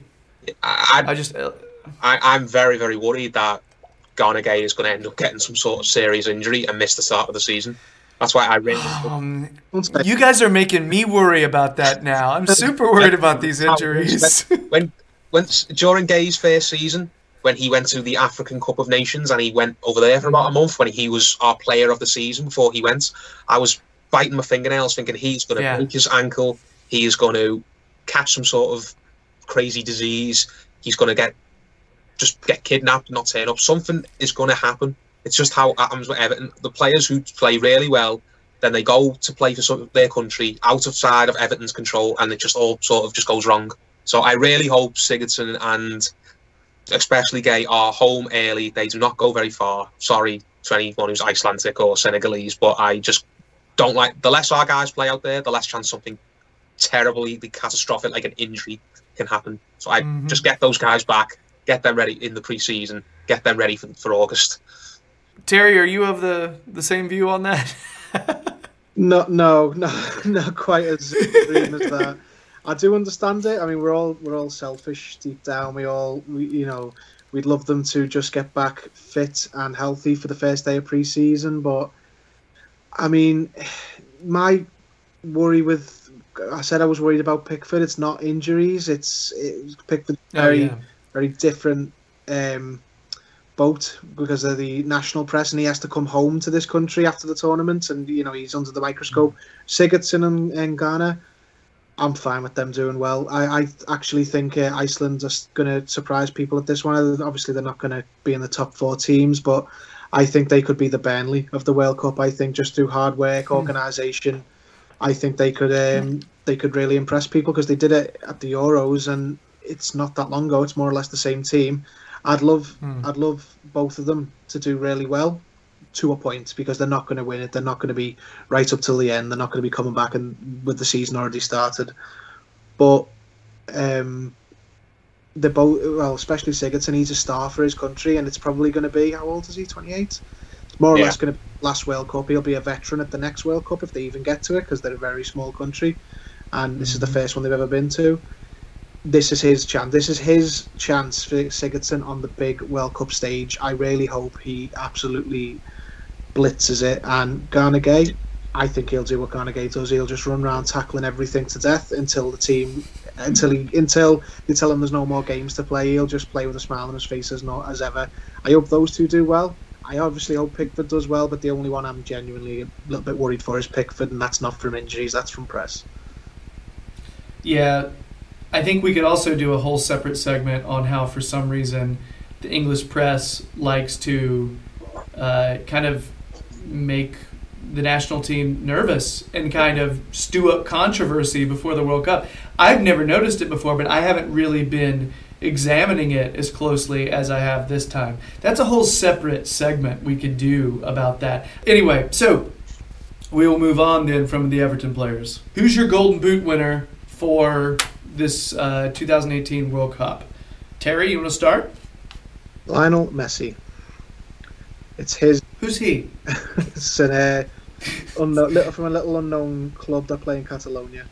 I'm very, very worried that Ghana Gay is going to end up getting some sort of serious injury and miss the start of the season. That's why I really... you guys are making me worry about that now. I'm super worried about these injuries. When during Gay's first season, when he went to the African Cup of Nations and he went over there for about a month, when he was our player of the season before he went, I was biting my fingernails thinking he's going to break his ankle, he is going to catch some sort of crazy disease, he's going to get kidnapped, not turn up. Something is going to happen. It's just how it happens with Everton. The players who play really well, then they go to play for their country outside of Everton's control, and it just all sort of just goes wrong. So I really hope Sigurdsson and especially Gay are home early. They do not go very far. Sorry to anyone who's Icelandic or Senegalese, but I just don't like... The less our guys play out there, the less chance something terribly catastrophic like an injury can happen. So I just get those guys back, get them ready in the pre-season, get them ready for August. Terry, are you of the same view on that? No, not quite as extreme as that. I do understand it. I mean, we're all selfish deep down. We'd love them to just get back fit and healthy for the first day of pre-season. But I mean, my worry with... I said I was worried about Pickford. It's not injuries. It's Pickford very different boat because of the national press, and he has to come home to this country after the tournament, and he's under the microscope. Sigurdsson and Ghana, I'm fine with them doing well. I actually think Iceland are going to surprise people at this one. Obviously, they're not going to be in the top 4 teams, but I think they could be the Burnley of the World Cup. I think just through hard work, organisation, I think they could really impress people because they did it at the Euros, and it's not that long ago. It's more or less the same team. I'd love both of them to do really well to a point, because they're not going to win it. They're not going to be right up till the end. They're not going to be coming back and with the season already started. But they're both, well, especially Sigurdsson, he's a star for his country, and it's probably going to be, how old is he? 28. It's more or less going to be last World Cup. He'll be a veteran at the next World Cup if they even get to it, because they're a very small country, and this is the first one they've ever been to. This is his chance. This is his chance for Sigurdsson on the big World Cup stage. I really hope he absolutely blitzes it. And Ghana Gay, I think he'll do what Ghana Gay does. He'll just run around tackling everything to death until they tell him there's no more games to play. He'll just play with a smile on his face as ever. I hope those two do well. I obviously hope Pickford does well, but the only one I'm genuinely a little bit worried for is Pickford, and that's not from injuries, that's from press. Yeah. I think we could also do a whole separate segment on how, for some reason, the English press likes to kind of make the national team nervous and kind of stew up controversy before the World Cup. I've never noticed it before, but I haven't really been examining it as closely as I have this time. That's a whole separate segment we could do about that. Anyway, so we will move on then from the Everton players. Who's your Golden Boot winner for this 2018 World Cup? Terry, you want to start? Lionel Messi. It's his. Who's he? It's from a little unknown club that play in Catalonia.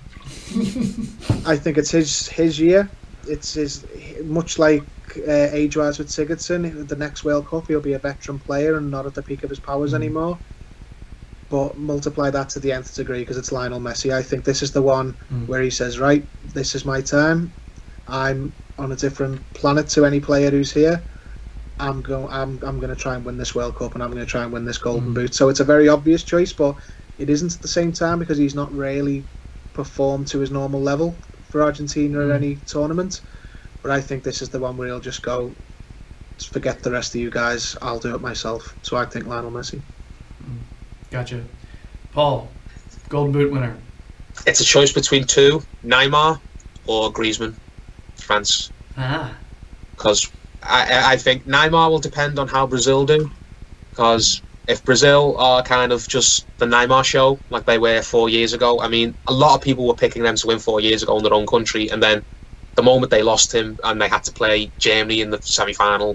I think it's his year. It's his, much like age-wise with Sigurdsson. The next World Cup, he'll be a veteran player and not at the peak of his powers anymore. But multiply that to the nth degree, because it's Lionel Messi. I think this is the one where he says, right, this is my time. I'm on a different planet to any player who's here. I'm going to try and win this World Cup, and I'm going to try and win this Golden Boot. So it's a very obvious choice, but it isn't at the same time, because he's not really performed to his normal level for Argentina at any tournament. But I think this is the one where he'll just go, forget the rest of you guys, I'll do it myself. So I think Lionel Messi. Gotcha. Paul, Golden Boot winner. It's a choice between two, Neymar or Griezmann, France. Because I think Neymar will depend on how Brazil do. Because if Brazil are kind of just the Neymar show, like they were 4 years ago, I mean, a lot of people were picking them to win 4 years ago in their own country, and then the moment they lost him and they had to play Germany in the semi-final,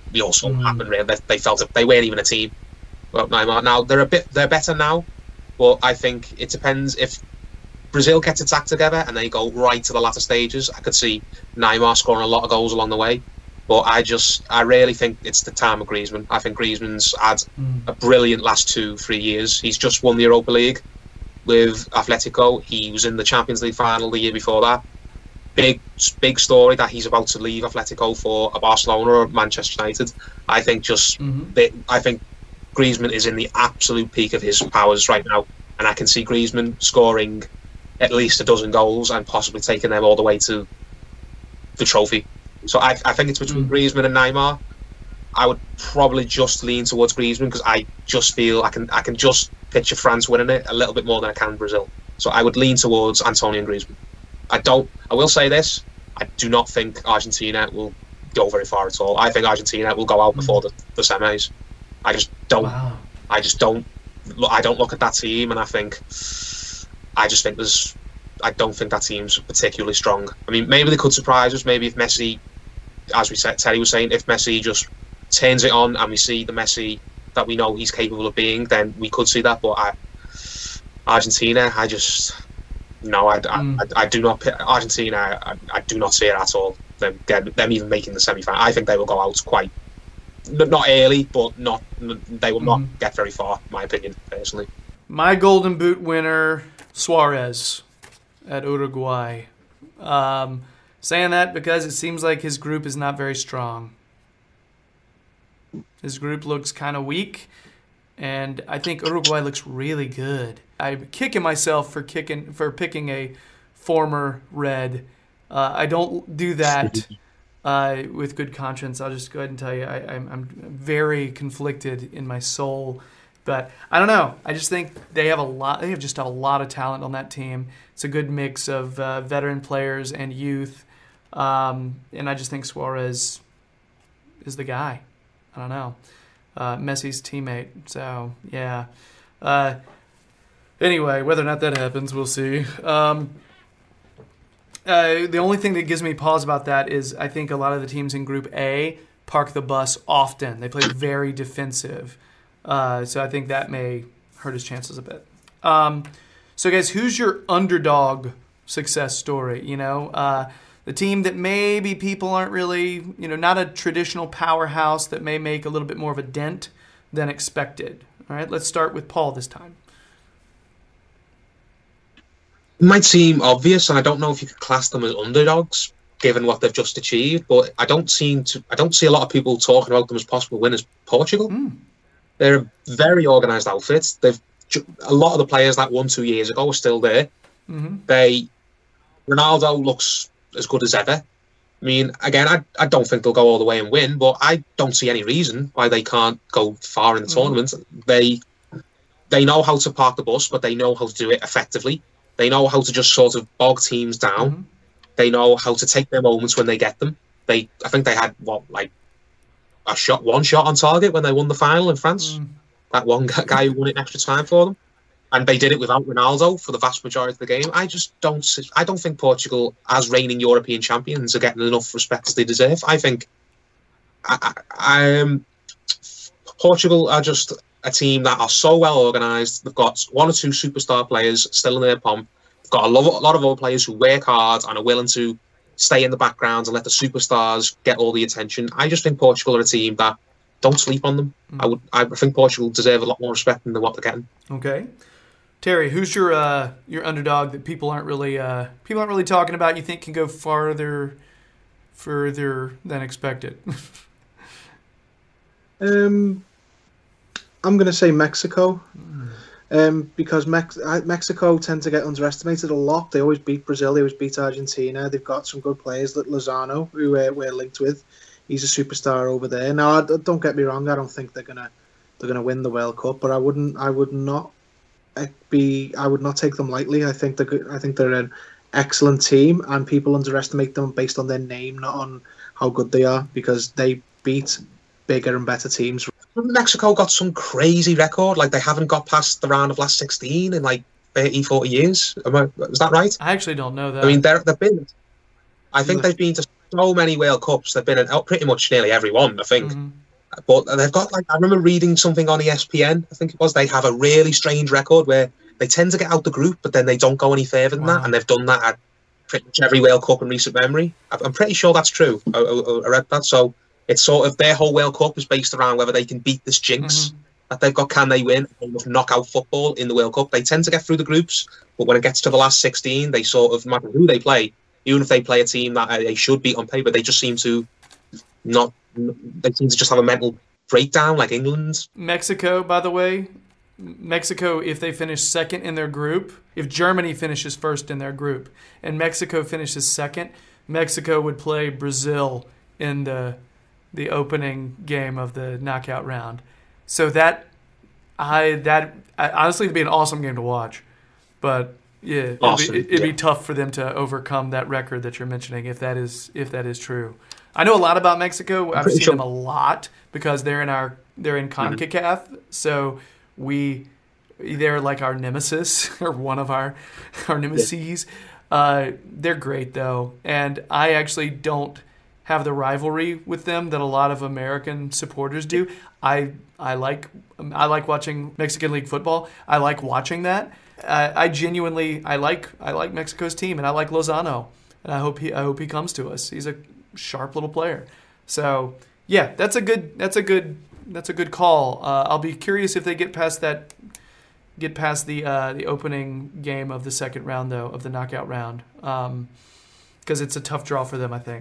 we all saw what happened. Really, they felt they weren't even a team. Well, Neymar now they're better now, but I think it depends if Brazil gets its act together and they go right to the latter stages. I could see Neymar scoring a lot of goals along the way. But I really think it's the time of Griezmann. I think Griezmann's had a brilliant last 2-3 years. He's just won the Europa League with Atletico. He was in the Champions League final the year before that. Big story that he's about to leave Atletico for a Barcelona or Manchester United. I think I think Griezmann is in the absolute peak of his powers right now, and I can see Griezmann scoring at least a dozen goals and possibly taking them all the way to the trophy. So I think it's between Griezmann and Neymar. I would probably just lean towards Griezmann because I just feel I can just picture France winning it a little bit more than I can Brazil. So I would lean towards Antonio and Griezmann. I will say this: I do not think Argentina will go very far at all. I think Argentina will go out before the semis. I just don't. Wow. I don't look at that team, and I don't think that team's particularly strong. I mean, maybe they could surprise us. Maybe if Messi, as we said, Terry was saying, if Messi just turns it on and we see the Messi that we know he's capable of being, then we could see that. But Argentina, I do not. Argentina, I do not see it at all. Them even making the semi-final. I think they will go out quite not early, but they will not get very far. In my opinion, personally. My Golden Boot winner, Suarez at Uruguay. Saying that because it seems like his group is not very strong. His group looks kind of weak, and I think Uruguay looks really good. I'm kicking myself for picking a former Red. I don't do that with good conscience. I'll just go ahead and tell you I'm very conflicted in my soul. But I don't know. I just think they have a lot of talent on that team. It's a good mix of veteran players and youth. And I just think Suarez is the guy. I don't know. Messi's teammate. So, yeah. Anyway, whether or not that happens, we'll see. The only thing that gives me pause about that is I think a lot of the teams in Group A park the bus often. They play very defensive. So I think that may hurt his chances a bit. So, guys, who's your underdog success story? The team that maybe people aren't really, not a traditional powerhouse that may make a little bit more of a dent than expected. All right, let's start with Paul this time. It might seem obvious, and I don't know if you could class them as underdogs, given what they've just achieved, but I don't see a lot of people talking about them as possible winners. Portugal. They're a very organised outfit. A lot of the players that won 2 years ago are still there. Ronaldo looks as good as ever. I mean, again, I don't think they'll go all the way and win, but I don't see any reason why they can't go far in the tournament. They know how to park the bus, but they know how to do it effectively. They know how to just sort of bog teams down. They know how to take their moments when they get them. I think they had one shot on target when they won the final in France. That one guy who won it in extra time for them, and they did it without Ronaldo for the vast majority of the game. I don't think Portugal, as reigning European champions, are getting enough respect as they deserve. I think Portugal are just a team that are so well organised. They've got one or two superstar players still in their pomp. They've got a lot of other players who work hard and are willing to stay in the background and let the superstars get all the attention. I just think Portugal are a team that don't sleep on them. I think Portugal deserve a lot more respect than what they're getting. Okay, Terry, who's your underdog that people aren't really talking about? You think can go further than expected? I'm going to say Mexico. Because Mexico tend to get underestimated a lot. They always beat Brazil. They always beat Argentina. They've got some good players, like Lozano, who we're linked with. He's a superstar over there. Now, don't get me wrong. I don't think they're gonna win the World Cup, but I would not take them lightly. I think they're an excellent team, and people underestimate them based on their name, not on how good they are, because they beat bigger and better teams. Mexico got some crazy record. Like, they haven't got past the round of last 16 in like 30, 40 years. Is that right? I actually don't know that. I mean, they've been. I think they've been to so many World Cups. They've been at pretty much nearly every one, I think. Mhm. But they've got, like, I remember reading something on ESPN, I think it was, they have a really strange record where they tend to get out the group, but then they don't go any further than that, and they've done that at pretty much every World Cup in recent memory. I'm pretty sure that's true. I read that. So it's sort of their whole World Cup is based around whether they can beat this jinx that they've got. Can they win knockout football in the World Cup? They tend to get through the groups, but when it gets to the last 16, they sort of, no matter who they play, even if they play a team that they should beat on paper, they just seem to not. They seem to just have a mental breakdown, like England. Mexico, by the way, if they finish second in their group, if Germany finishes first in their group and Mexico finishes second, Mexico would play Brazil in the opening game of the knockout round. So that honestly it'd be an awesome game to watch. But yeah, it'd be tough for them to overcome that record that you're mentioning if that is true. I know a lot about Mexico. I've seen them a lot because they're in CONCACAF, so they're like our nemesis or one of our nemesis. They're great though, and I actually don't have the rivalry with them that a lot of American supporters do. I like watching Mexican League football. I like watching that. I like Mexico's team, and I like Lozano, and I hope he comes to us. He's a sharp little player. So yeah, that's a good call. I'll be curious if they get past the opening game of the second round though, of the knockout round, because it's a tough draw for them, I think.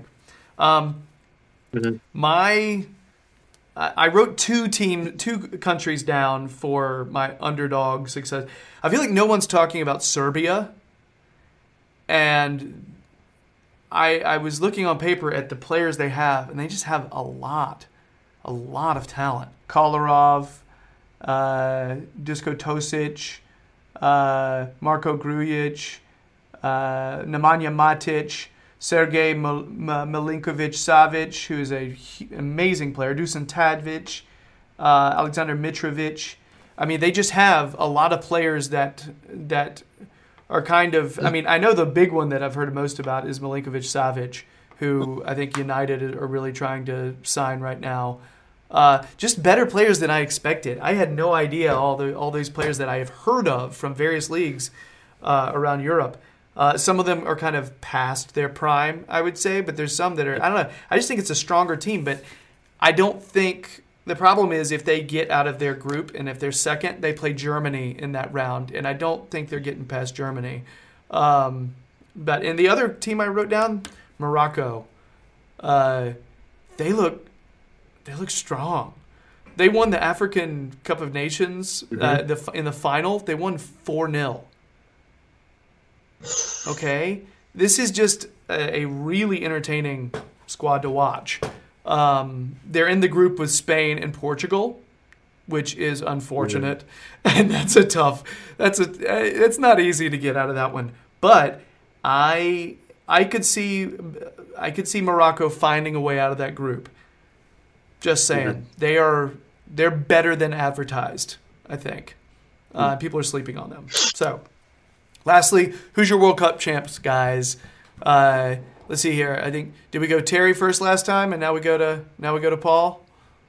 I wrote two countries down for my underdog success. I feel like no one's talking about Serbia, and I was looking on paper at the players they have, and they just have a lot of talent. Kolarov, Dusko Tosic, Marko Grujic, Nemanja Matic, Sergej Milinkovic-Savic, who is an amazing player, Dusan Tadic, Alexander Mitrovic. I mean, they just have a lot of players that are kind of... I mean, I know the big one that I've heard most about is Milinkovic-Savic, who I think United are really trying to sign right now. Just better players than I expected. I had no idea all these players that I have heard of from various leagues around Europe. Some of them are kind of past their prime, I would say, but there's some that are, I don't know. I just think it's a stronger team, but I don't think, the problem is if they get out of their group and if they're second, they play Germany in that round, and I don't think they're getting past Germany. But in the other team I wrote down, Morocco, they look strong. They won the African Cup of Nations in the final. They won 4-0. Okay, this is just a really entertaining squad to watch. They're in the group with Spain and Portugal, which is unfortunate, and it's not easy to get out of that one. But I could see Morocco finding a way out of that group. Just saying, they're better than advertised. I think people are sleeping on them. So. Lastly, who's your World Cup champs, guys? Let's see here. I think did we go Terry first last time, and now we go to Paul?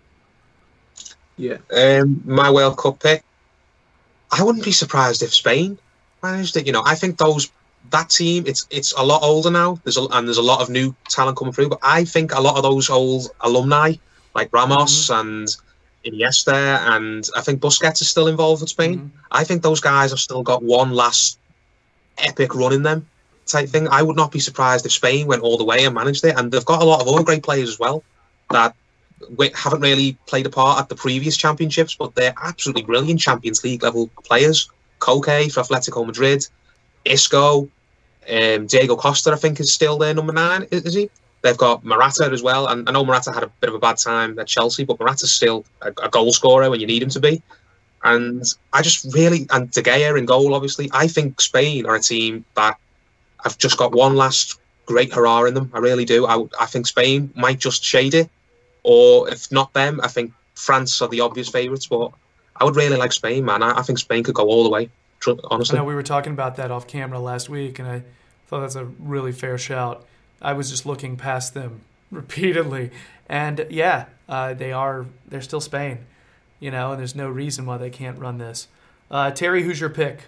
Yeah. My World Cup pick. I wouldn't be surprised if Spain managed it. I think that team. It's a lot older now. There's a lot of new talent coming through. But I think a lot of those old alumni like Ramos and Iniesta, and I think Busquets is still involved with Spain. I think those guys have still got one last epic run in them type thing. I would not be surprised if Spain went all the way and managed it, and they've got a lot of other great players as well that haven't really played a part at the previous championships, but they're absolutely brilliant Champions League level players. Koke for Atletico Madrid, Isco, Diego Costa I think is still their number 9, is he? They've got Morata as well, and I know Morata had a bit of a bad time at Chelsea, but Morata's still a goal scorer when you need him to be. And I just really, and De Gea in goal, obviously. I think Spain are a team that have just got one last great hurrah in them. I really do. I think Spain might just shade it, or if not them, I think France are the obvious favourites. But I would really like Spain, man. I think Spain could go all the way, honestly. I know we were talking about that off camera last week, and I thought that's a really fair shout. I was just looking past them repeatedly, and they're still Spain, and there's no reason why they can't run this. Terry, who's your pick?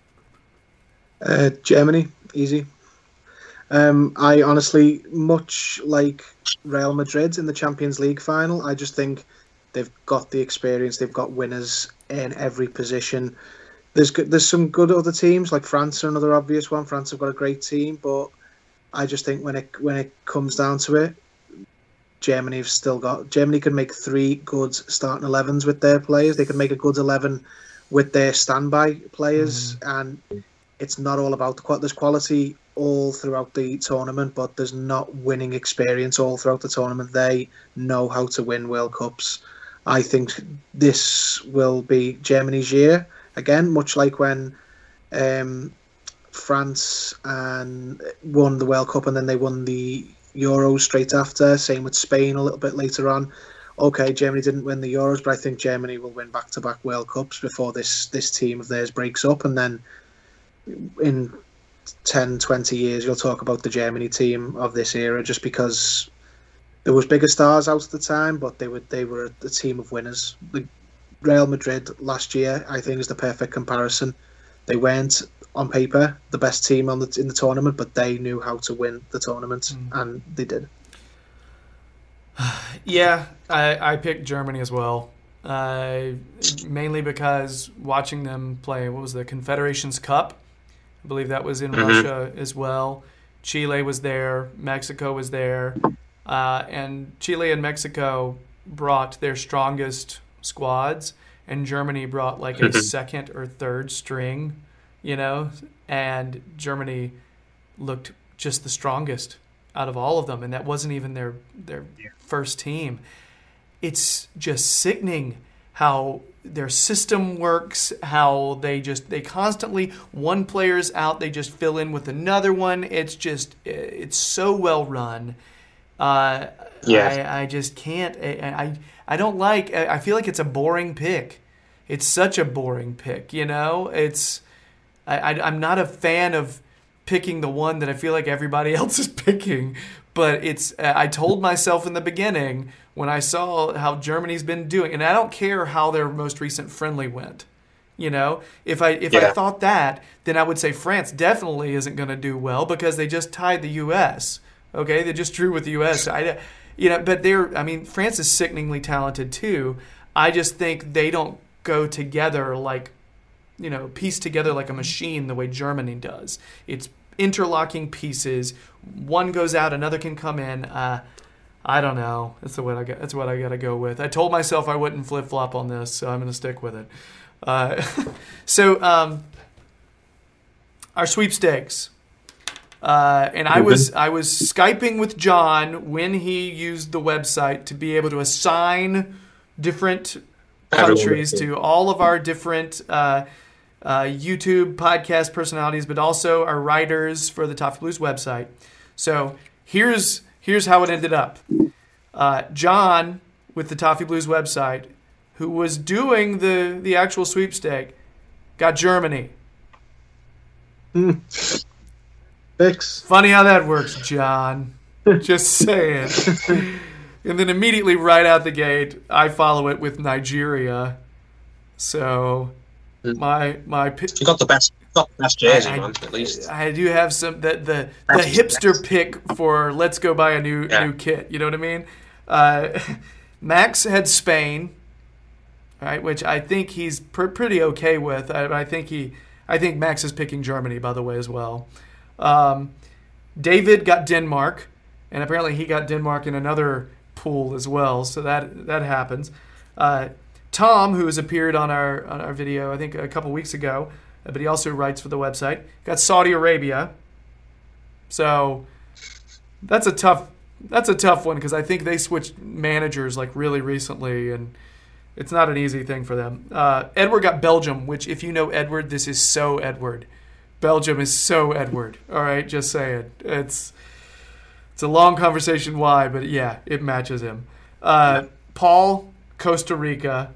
Germany, easy. I honestly, much like Real Madrid in the Champions League final, I just think they've got the experience. They've got winners in every position. There's some good other teams, like France are another obvious one. France have got a great team, but I just think when it comes down to it, Germany could make 3 good starting 11s with their players. They could make a good 11 with their standby players, and it's not all about there's quality all throughout the tournament, but there's not winning experience all throughout the tournament. They know how to win World Cups. I think this will be Germany's year again, much like when France won the World Cup and then they won the Euros straight after. Same with Spain a little bit later on. Okay, Germany didn't win the Euros, but I think Germany will win back-to-back World Cups before this team of theirs breaks up, and then in 10, 20 years you'll talk about the Germany team of this era, just because there was bigger stars out at the time, but they were a team of winners. The Real Madrid last year, I think, is the perfect comparison. They weren't on paper the best team in the tournament, but they knew how to win the tournament, and they did. Yeah, I picked Germany as well, mainly because watching them play, what was the Confederations Cup? I believe that was in Russia as well. Chile was there, Mexico was there, and Chile and Mexico brought their strongest squads, and Germany brought like a second or third string, and Germany looked just the strongest out of all of them, and that wasn't even their first team. It's just sickening how their system works, how they constantly, one player's out, they just fill in with another one. It's so well run. I just can't. I don't like. I feel like it's a boring pick. It's such a boring pick. I'm not a fan of picking the one that I feel like everybody else is picking. But I told myself in the beginning when I saw how Germany's been doing, and I don't care how their most recent friendly went. If I thought that, then I would say France definitely isn't going to do well because they just tied the U.S. Okay, they just drew with the U.S. But France is sickeningly talented too. I just think they don't go together like, piece together like a machine the way Germany does. It's interlocking pieces. One goes out, another can come in. I don't know. That's what I got to go with. I told myself I wouldn't flip flop on this, so I'm going to stick with it. So our sweepstakes, and I was Skyping with John when he used the website to be able to assign different countries to all of our different YouTube podcast personalities, but also our writers for the Toffee Blues website. So here's how it ended up. John with the Toffee Blues website, who was doing the actual sweepstake, got Germany. Fix. Funny how that works, John. Just saying. And then immediately right out the gate, I follow it with Nigeria. So my you got the best jersey, man, at least. I do have some the hipster pick for let's go buy a new kit. You know what I mean? Max had Spain, right, which I think he's pretty okay with. I think Max is picking Germany, by the way, as well. David got Denmark, and apparently he got Denmark in another pool as well. So that happens. Tom, who has appeared on our video, I think a couple weeks ago, but he also writes for the website, got Saudi Arabia. So that's a tough one because I think they switched managers like really recently, and it's not an easy thing for them. Edward got Belgium, which if you know Edward, this is so Edward. Belgium is so Edward. All right, just saying. It's a long conversation why, but yeah, it matches him. Paul, Costa Rica.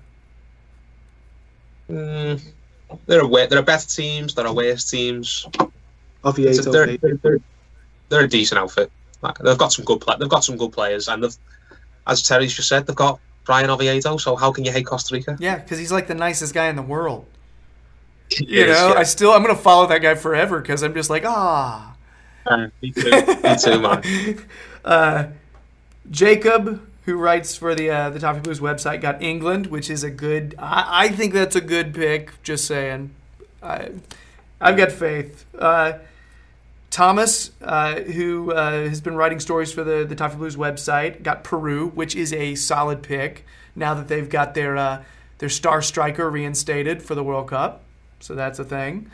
There are better teams, there are worse teams. Oviedo. They're a decent outfit. They've got some good players, and as Terry's just said, they've got Brian Oviedo. So how can you hate Costa Rica? Yeah, because he's like the nicest guy in the world. I'm going to follow that guy forever because I'm just like, me too, man. Jacob, who writes for the Toffee Blues website, got England, which is a good. I think that's a good pick. Just saying, I've got faith. Thomas, who has been writing stories for the Toffee Blues website, got Peru, which is a solid pick now that they've got their star striker reinstated for the World Cup. So that's a thing.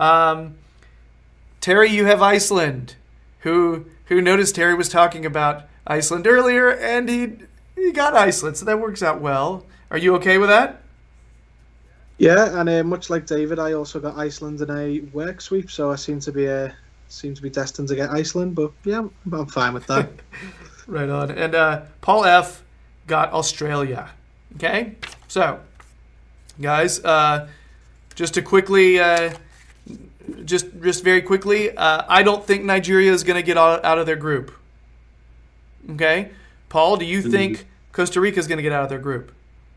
Terry, you have Iceland, who noticed Terry was talking about Iceland earlier, and he got Iceland, so that works out well. Are you okay with that? Yeah, and much like David, I also got Iceland in a work sweep, so I seem to be destined to get Iceland. But yeah, I'm fine with that. Right on. And Paul F got Australia. Okay, so guys, just to quickly. Just very quickly, I don't think Nigeria is going to get out of their group. Okay? Paul, do you think Costa Rica is going to get out of their group?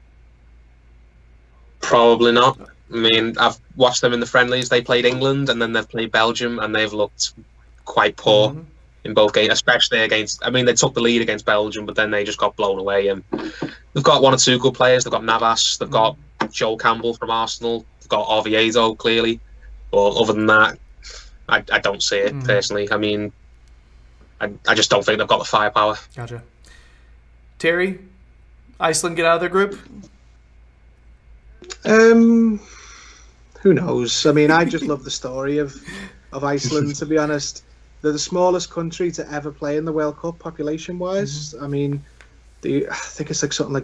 Probably not. I mean, I've watched them in the friendlies. They played England, and then they've played Belgium, and they've looked quite poor in both games, especially against... I mean, they took the lead against Belgium, but then they just got blown away. And they've got one or two good players. They've got Navas. They've got Joel Campbell from Arsenal. They've got Oviedo, clearly. But other than that, I don't see it, personally. I mean, I just don't think they've got the firepower. Gotcha. Terry, Iceland get out of their group? Who knows? I mean, I just love the story of Iceland, to be honest. They're the smallest country to ever play in the World Cup, population-wise. I mean, I think it's like something like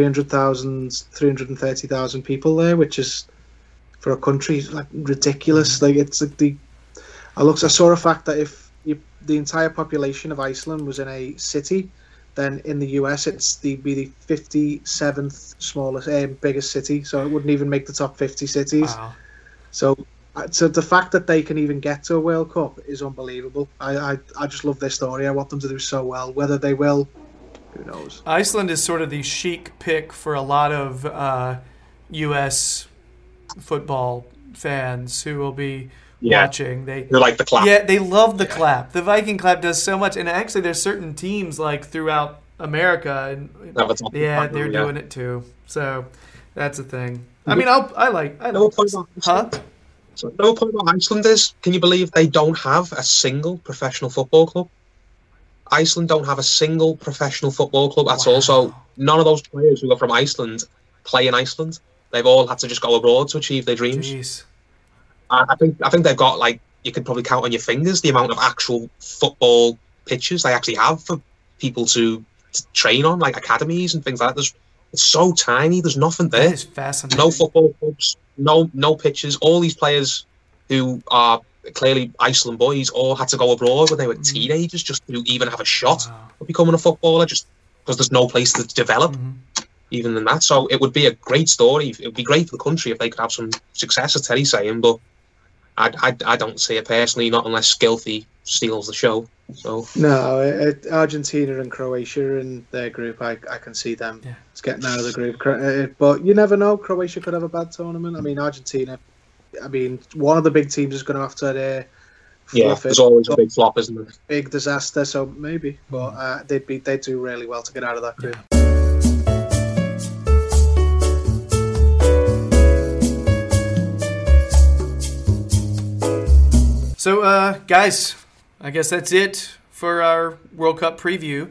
330,000 people there, which is... for a country, like ridiculous. Like it's like I saw a fact that if the entire population of Iceland was in a city, then in the US it'd be the 57th smallest, biggest city. So it wouldn't even make the top 50 cities. Wow. So the fact that they can even get to a World Cup is unbelievable. I just love their story. I want them to do so well. Whether they will, who knows? Iceland is sort of the chic pick for a lot of US football fans who will be watching. They like the clap. Yeah, they love the clap. The Viking clap does so much, and actually, there's certain teams like throughout America, and they're doing it too. So that's a thing. I mean, No point about Iceland is, can you believe they don't have a single professional football club? Iceland don't have a single professional football club at all. So none of those players who are from Iceland play in Iceland. They've all had to just go abroad to achieve their dreams. Jeez. I think they've got, like, you could probably count on your fingers the amount of actual football pitches they actually have for people to train on, like academies and things like that. It's so tiny. There's nothing there. That is fascinating. No football clubs, no pitches. All these players who are clearly Iceland boys all had to go abroad when they were teenagers just to even have a shot of becoming a footballer, just because there's no place to develop. Even in that. So it would be a great story. It would be great for the country if they could have some success, as Terry's saying, but I don't see it personally, not unless Skilfy steals the show. So no, Argentina and Croatia in their group, I can see them getting out of the group. But you never know. Croatia could have a bad tournament. I mean, Argentina, one of the big teams is going to have to there's always a big flop, isn't there? Big disaster, so maybe. But they'd do really well to get out of that group. So, guys, I guess that's it for our World Cup preview.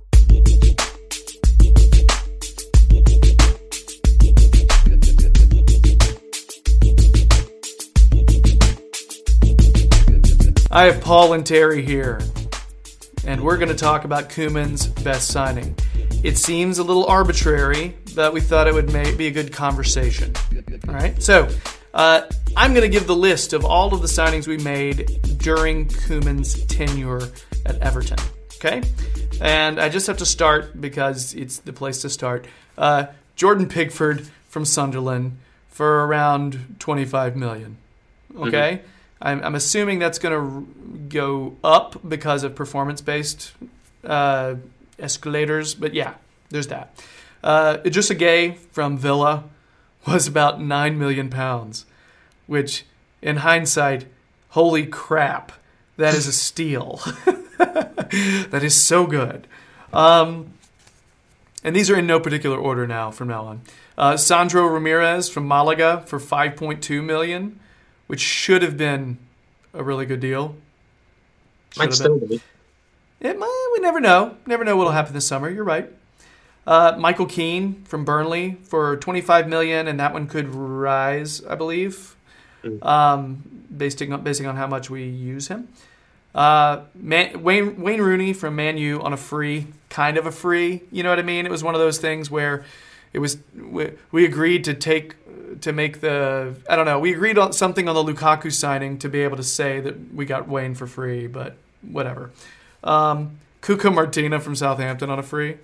I have Paul and Terry here, and we're going to talk about Koeman's best signing. It seems a little arbitrary, but we thought it would be a good conversation. All right, so I'm going to give the list of all of the signings we made during Koeman's tenure at Everton. Okay? And I just have to start because it's the place to start. Jordan Pickford from Sunderland for around $25 million. Okay? I'm assuming that's going to go up because of performance-based escalators. But yeah, there's that. Idrissa Gueye from Villa was about £9 million, which in hindsight, holy crap, that is a steal. That is so good. And these are in no particular order now from now on. Sandro Ramirez from Malaga for $5.2 million, which should have been a really good deal. Might still be. We never know. Never know what will happen this summer. You're right. Michael Keane from Burnley for $25 million, and that one could rise, I believe, basing on how much we use him. Wayne Rooney from Man U on a free, kind of a free. You know what I mean? It was one of those things where it was we agreed to make the, I don't know, we agreed on something on the Lukaku signing to be able to say that we got Wayne for free, but whatever. Cuco Martina from Southampton on a free.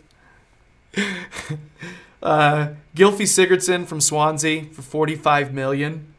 Gylfi Sigurdsson from Swansea for $45 million.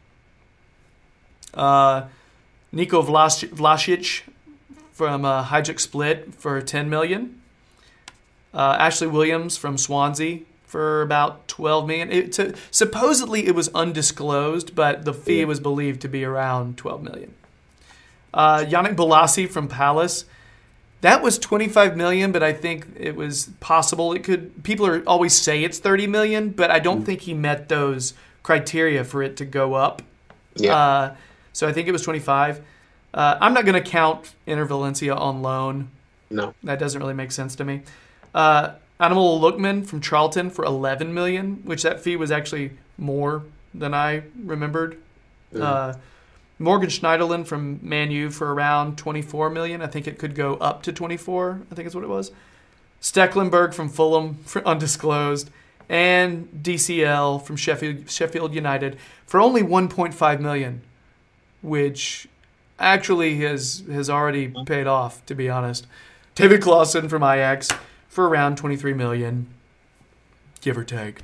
Nico Vlasic from Hajduk Split for $10 million. Ashley Williams from Swansea for about $12 million. Supposedly it was undisclosed, but the fee was believed to be around $12 million. Yannick Bolasie from Palace. That was $25 million, but I think it was possible. People always say it's $30 million, but I don't think he met those criteria for it to go up. Yeah. So I think it was 25. I'm not going to count Inter Valencia on loan. No. That doesn't really make sense to me. Animal Lookman from Charlton for $11 million, which that fee was actually more than I remembered. Morgan Schneiderlin from Man U for around $24 million. I think it could go up to 24. I think is what it was. Stecklenburg from Fulham for undisclosed, and DCL from Sheffield United for only $1.5 million, which actually has already paid off, to be honest. David Clausen from Ajax for around $23 million, give or take.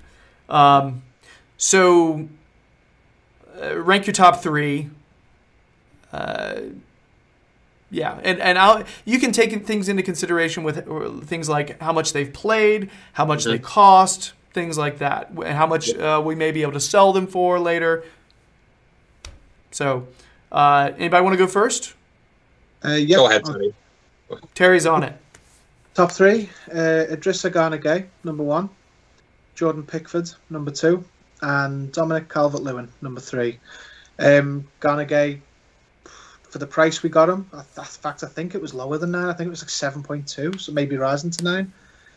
So rank your top three. You can take things into consideration with things like how much they've played, how much they cost, things like that, and how much we may be able to sell them for later. So, anybody want to go first? Yeah. Go ahead, Terry. Terry's on it. Top three: Idrissa Gana Gueye, number 1; Jordan Pickford, number 2; and Dominic Calvert-Lewin, number 3. Gana Gueye, for the price we got him, in fact, I think it was lower than 9. I think it was like 7.2, so maybe rising to 9.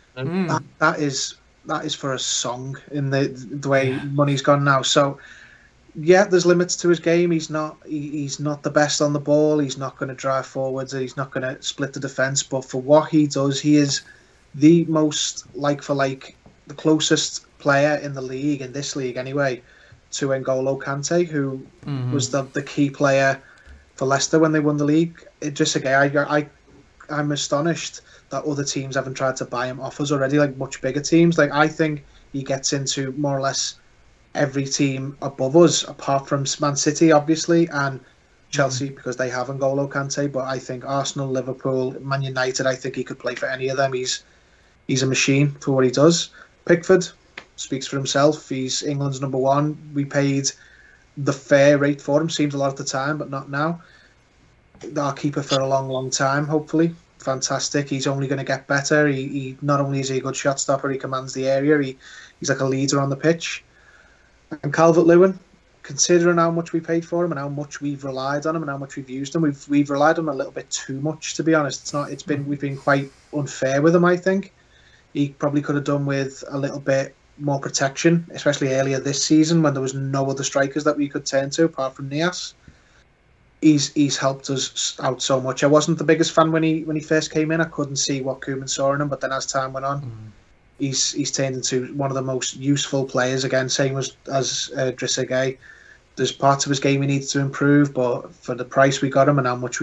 That is for a song in the way money's gone now. So, yeah, there's limits to his game. He's not the best on the ball. He's not going to drive forwards. He's not going to split the defence. But for what he does, he is the most like-for-like, the closest player in the league, in this league anyway, to N'Golo Kante, who was the key player for Leicester when they won the league. Idrissa Gueye, I'm astonished that other teams haven't tried to buy him offers already, like much bigger teams. Like, I think he gets into more or less every team above us, apart from Man City, obviously, and Chelsea, because they have N'Golo Kante. But I think Arsenal, Liverpool, Man United, I think he could play for any of them. He's a machine for what he does. Pickford speaks for himself. He's England's number 1. We paid the fair rate for him. Seems a lot at the time, but not now. Our keeper for a long, long time, hopefully. Fantastic. He's only going to get better. He not only is he a good shot stopper, he commands the area. He's like a leader on the pitch. And Calvert-Lewin, considering how much we paid for him and how much we've relied on him and how much we've used him, we've relied on him a little bit too much, to be honest. We've been quite unfair with him, I think. He probably could have done with a little bit more protection, especially earlier this season when there was no other strikers that we could turn to apart from Nias. He's helped us out so much. I wasn't the biggest fan when he first came in. I couldn't see what Koeman saw in him, but then as time went on, he's turned into one of the most useful players. Again, same as Idrissa Gueye. There's parts of his game he needs to improve, but for the price we got him and how much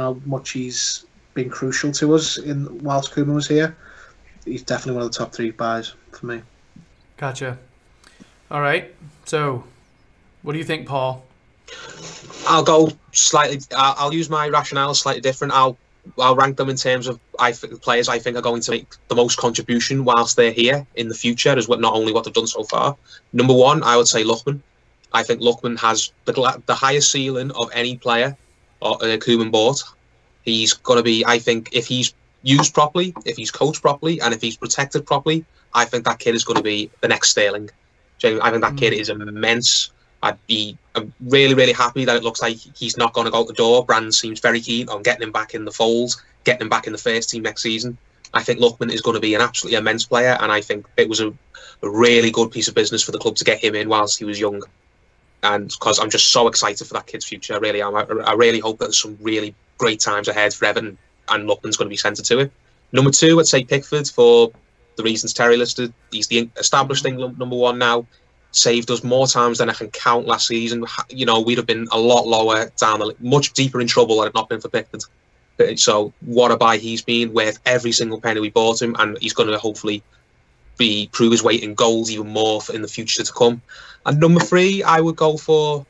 he's been crucial to us whilst Koeman was here, he's definitely one of the top 3 buys for me. Gotcha. All right. So, what do you think, Paul? I'll go slightly. I'll use my rationale slightly different. I'll rank them in terms of players I think are going to make the most contribution whilst they're here in the future, as well, not only what they've done so far. Number one, I would say Lookman. I think Lookman has the highest ceiling of any player Koeman bought. He's going to be, I think, if he's used properly, if he's coached properly, and if he's protected properly, I think that kid is going to be the next Sterling. I think that kid is immense. I'm really, really happy that it looks like he's not going to go out the door. Brand seems very keen on getting him back in the fold, getting him back in the first team next season. I think Lookman is going to be an absolutely immense player, and I think it was a really good piece of business for the club to get him in whilst he was young. And because I'm just so excited for that kid's future, I really am. I really hope that there's some really great times ahead for Everton, and Lookman's going to be centred to it. Number two, I'd say Pickford, for the reasons Terry listed. He's the established England number one now. Saved us more times than I can count last season. You know, we'd have been a lot lower down, much deeper in trouble had it not been for Pickford. So what a buy he's been, worth every single penny we bought him, and he's going to hopefully prove his weight in goals even more in the future to come. And number three, I would go for.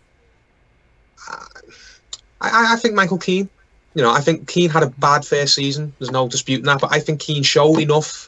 I think Michael Keane. You know, I think Keane had a bad first season. There's no disputing that, but I think Keane showed enough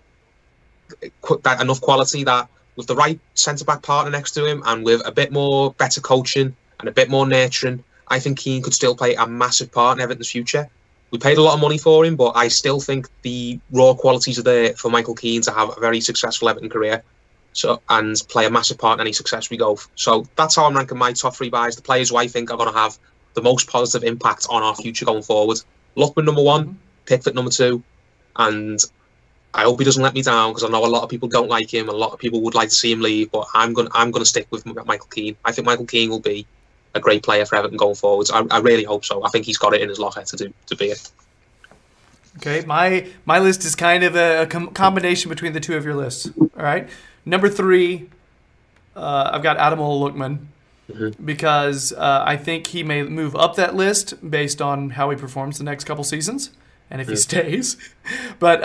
quality that, with the right centre-back partner next to him and with a bit more better coaching and a bit more nurturing, I think Keane could still play a massive part in Everton's future. We paid a lot of money for him, but I still think the raw qualities are there for Michael Keane to have a very successful Everton career and play a massive part in any success we go. So that's how I'm ranking my top three buys, the players who I think are going to have the most positive impact on our future going forward. Lookman number one, Pickford number two, and I hope he doesn't let me down, because I know a lot of people don't like him. A lot of people would like to see him leave, but I'm going to stick with Michael Keane. I think Michael Keane will be a great player for Everton going forwards. I really hope so. I think he's got it in his locker to be it. Okay, my list is kind of a combination between the two of your lists. All right, number three, I've got Ademola Lookman, because I think he may move up that list based on how he performs the next couple seasons, and if he stays. But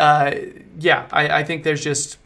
I think there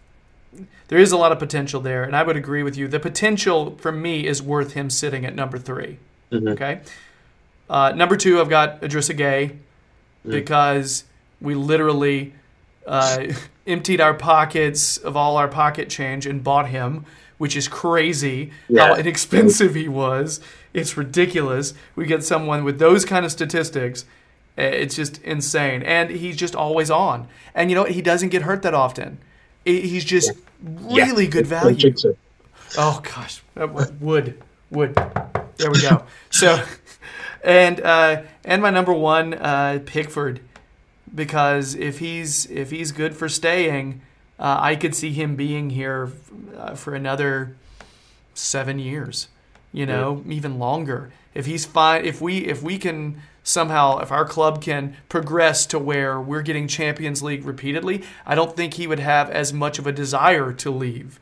is a lot of potential there, and I would agree with you. The potential for me is worth him sitting at number three. Okay, number two, I've got Idrissa Gueye, because we literally emptied our pockets of all our pocket change and bought him, which is crazy how inexpensive he was. It's ridiculous. We get someone with those kind of statistics. It's just insane. And he's just always on. And you know what? He doesn't get hurt that often. He's just really good value. Oh, gosh. Wood. There we go. So, and my number one, Pickford, because if he's good for staying, I could see him being here for another 7 years, even longer. If he's fine, if we can somehow, if our club can progress to where we're getting Champions League repeatedly, I don't think he would have as much of a desire to leave.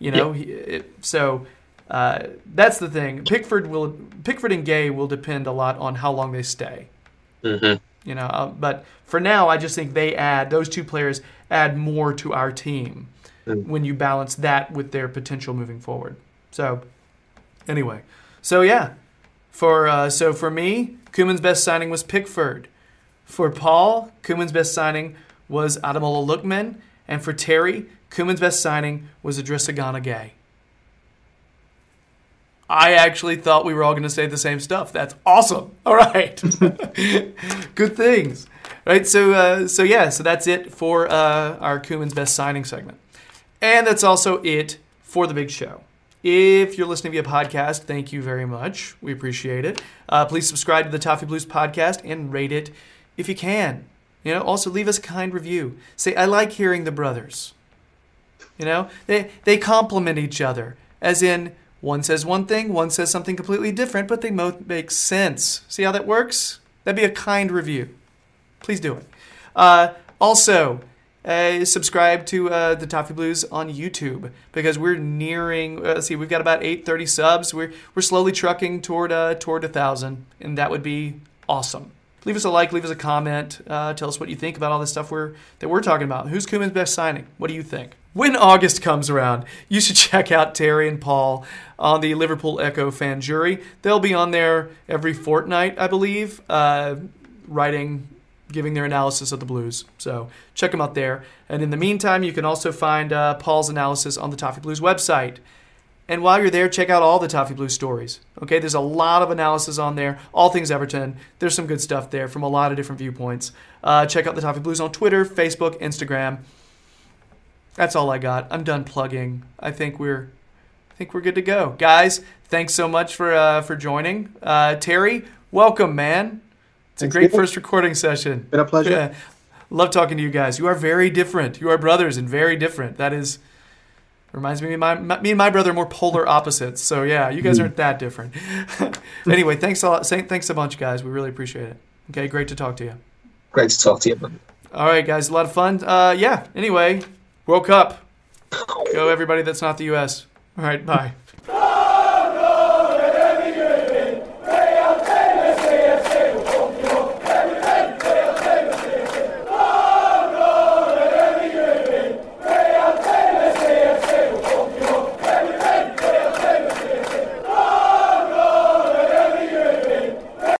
So that's the thing. Pickford and Gueye will depend a lot on how long they stay. But for now, I just think those two players add more to our team when you balance that with their potential moving forward. So anyway, for me, Koeman's best signing was Pickford. For Paul, Koeman's best signing was Ademola Lookman, and for Terry, Koeman's best signing was Idrissa Gana Gueye. I actually thought we were all going to say the same stuff. That's awesome. All right. Good things. Right, so that's it for our Koeman's Best Signing segment. And that's also it for the big show. If you're listening via podcast, thank you very much. We appreciate it. Please subscribe to the Toffee Blues podcast and rate it if you can. Also leave us a kind review. Say, I like hearing the brothers. They complement each other, as in, one says one thing, one says something completely different, but they both make sense. See how that works? That'd be a kind review. Please do it. Also, subscribe to the Toffee Blues on YouTube, because we're nearing. We've got about 830 subs. We're slowly trucking toward 1,000, and that would be awesome. Leave us a like, leave us a comment. Tell us what you think about all this stuff that we're talking about. Who's Koeman's best signing? What do you think? when August comes around, you should check out Terry and Paul on the Liverpool Echo fan jury. They'll be on there every fortnight, I believe, giving their analysis of the Blues. So check them out there. And in the meantime, you can also find Paul's analysis on the Toffee Blues website. And while you're there, check out all the Toffee Blues stories. Okay, there's a lot of analysis on there, all things Everton. There's some good stuff there from a lot of different viewpoints. Check out the Toffee Blues on Twitter, Facebook, Instagram. That's all I got. I'm done plugging. I think we're good to go, guys. Thanks so much for joining. Terry, welcome, man. It's a great first recording session. Been a pleasure. Yeah. Love talking to you guys. You are very different. You are brothers and very different. That reminds me of me and my brother are more polar opposites. So yeah, you guys aren't that different. Anyway, thanks a lot. Thanks a bunch, guys. We really appreciate it. Okay, great to talk to you. Great to talk to you, man. All right, guys, a lot of fun. Anyway, World Cup. Go everybody that's not the U.S. All right, bye.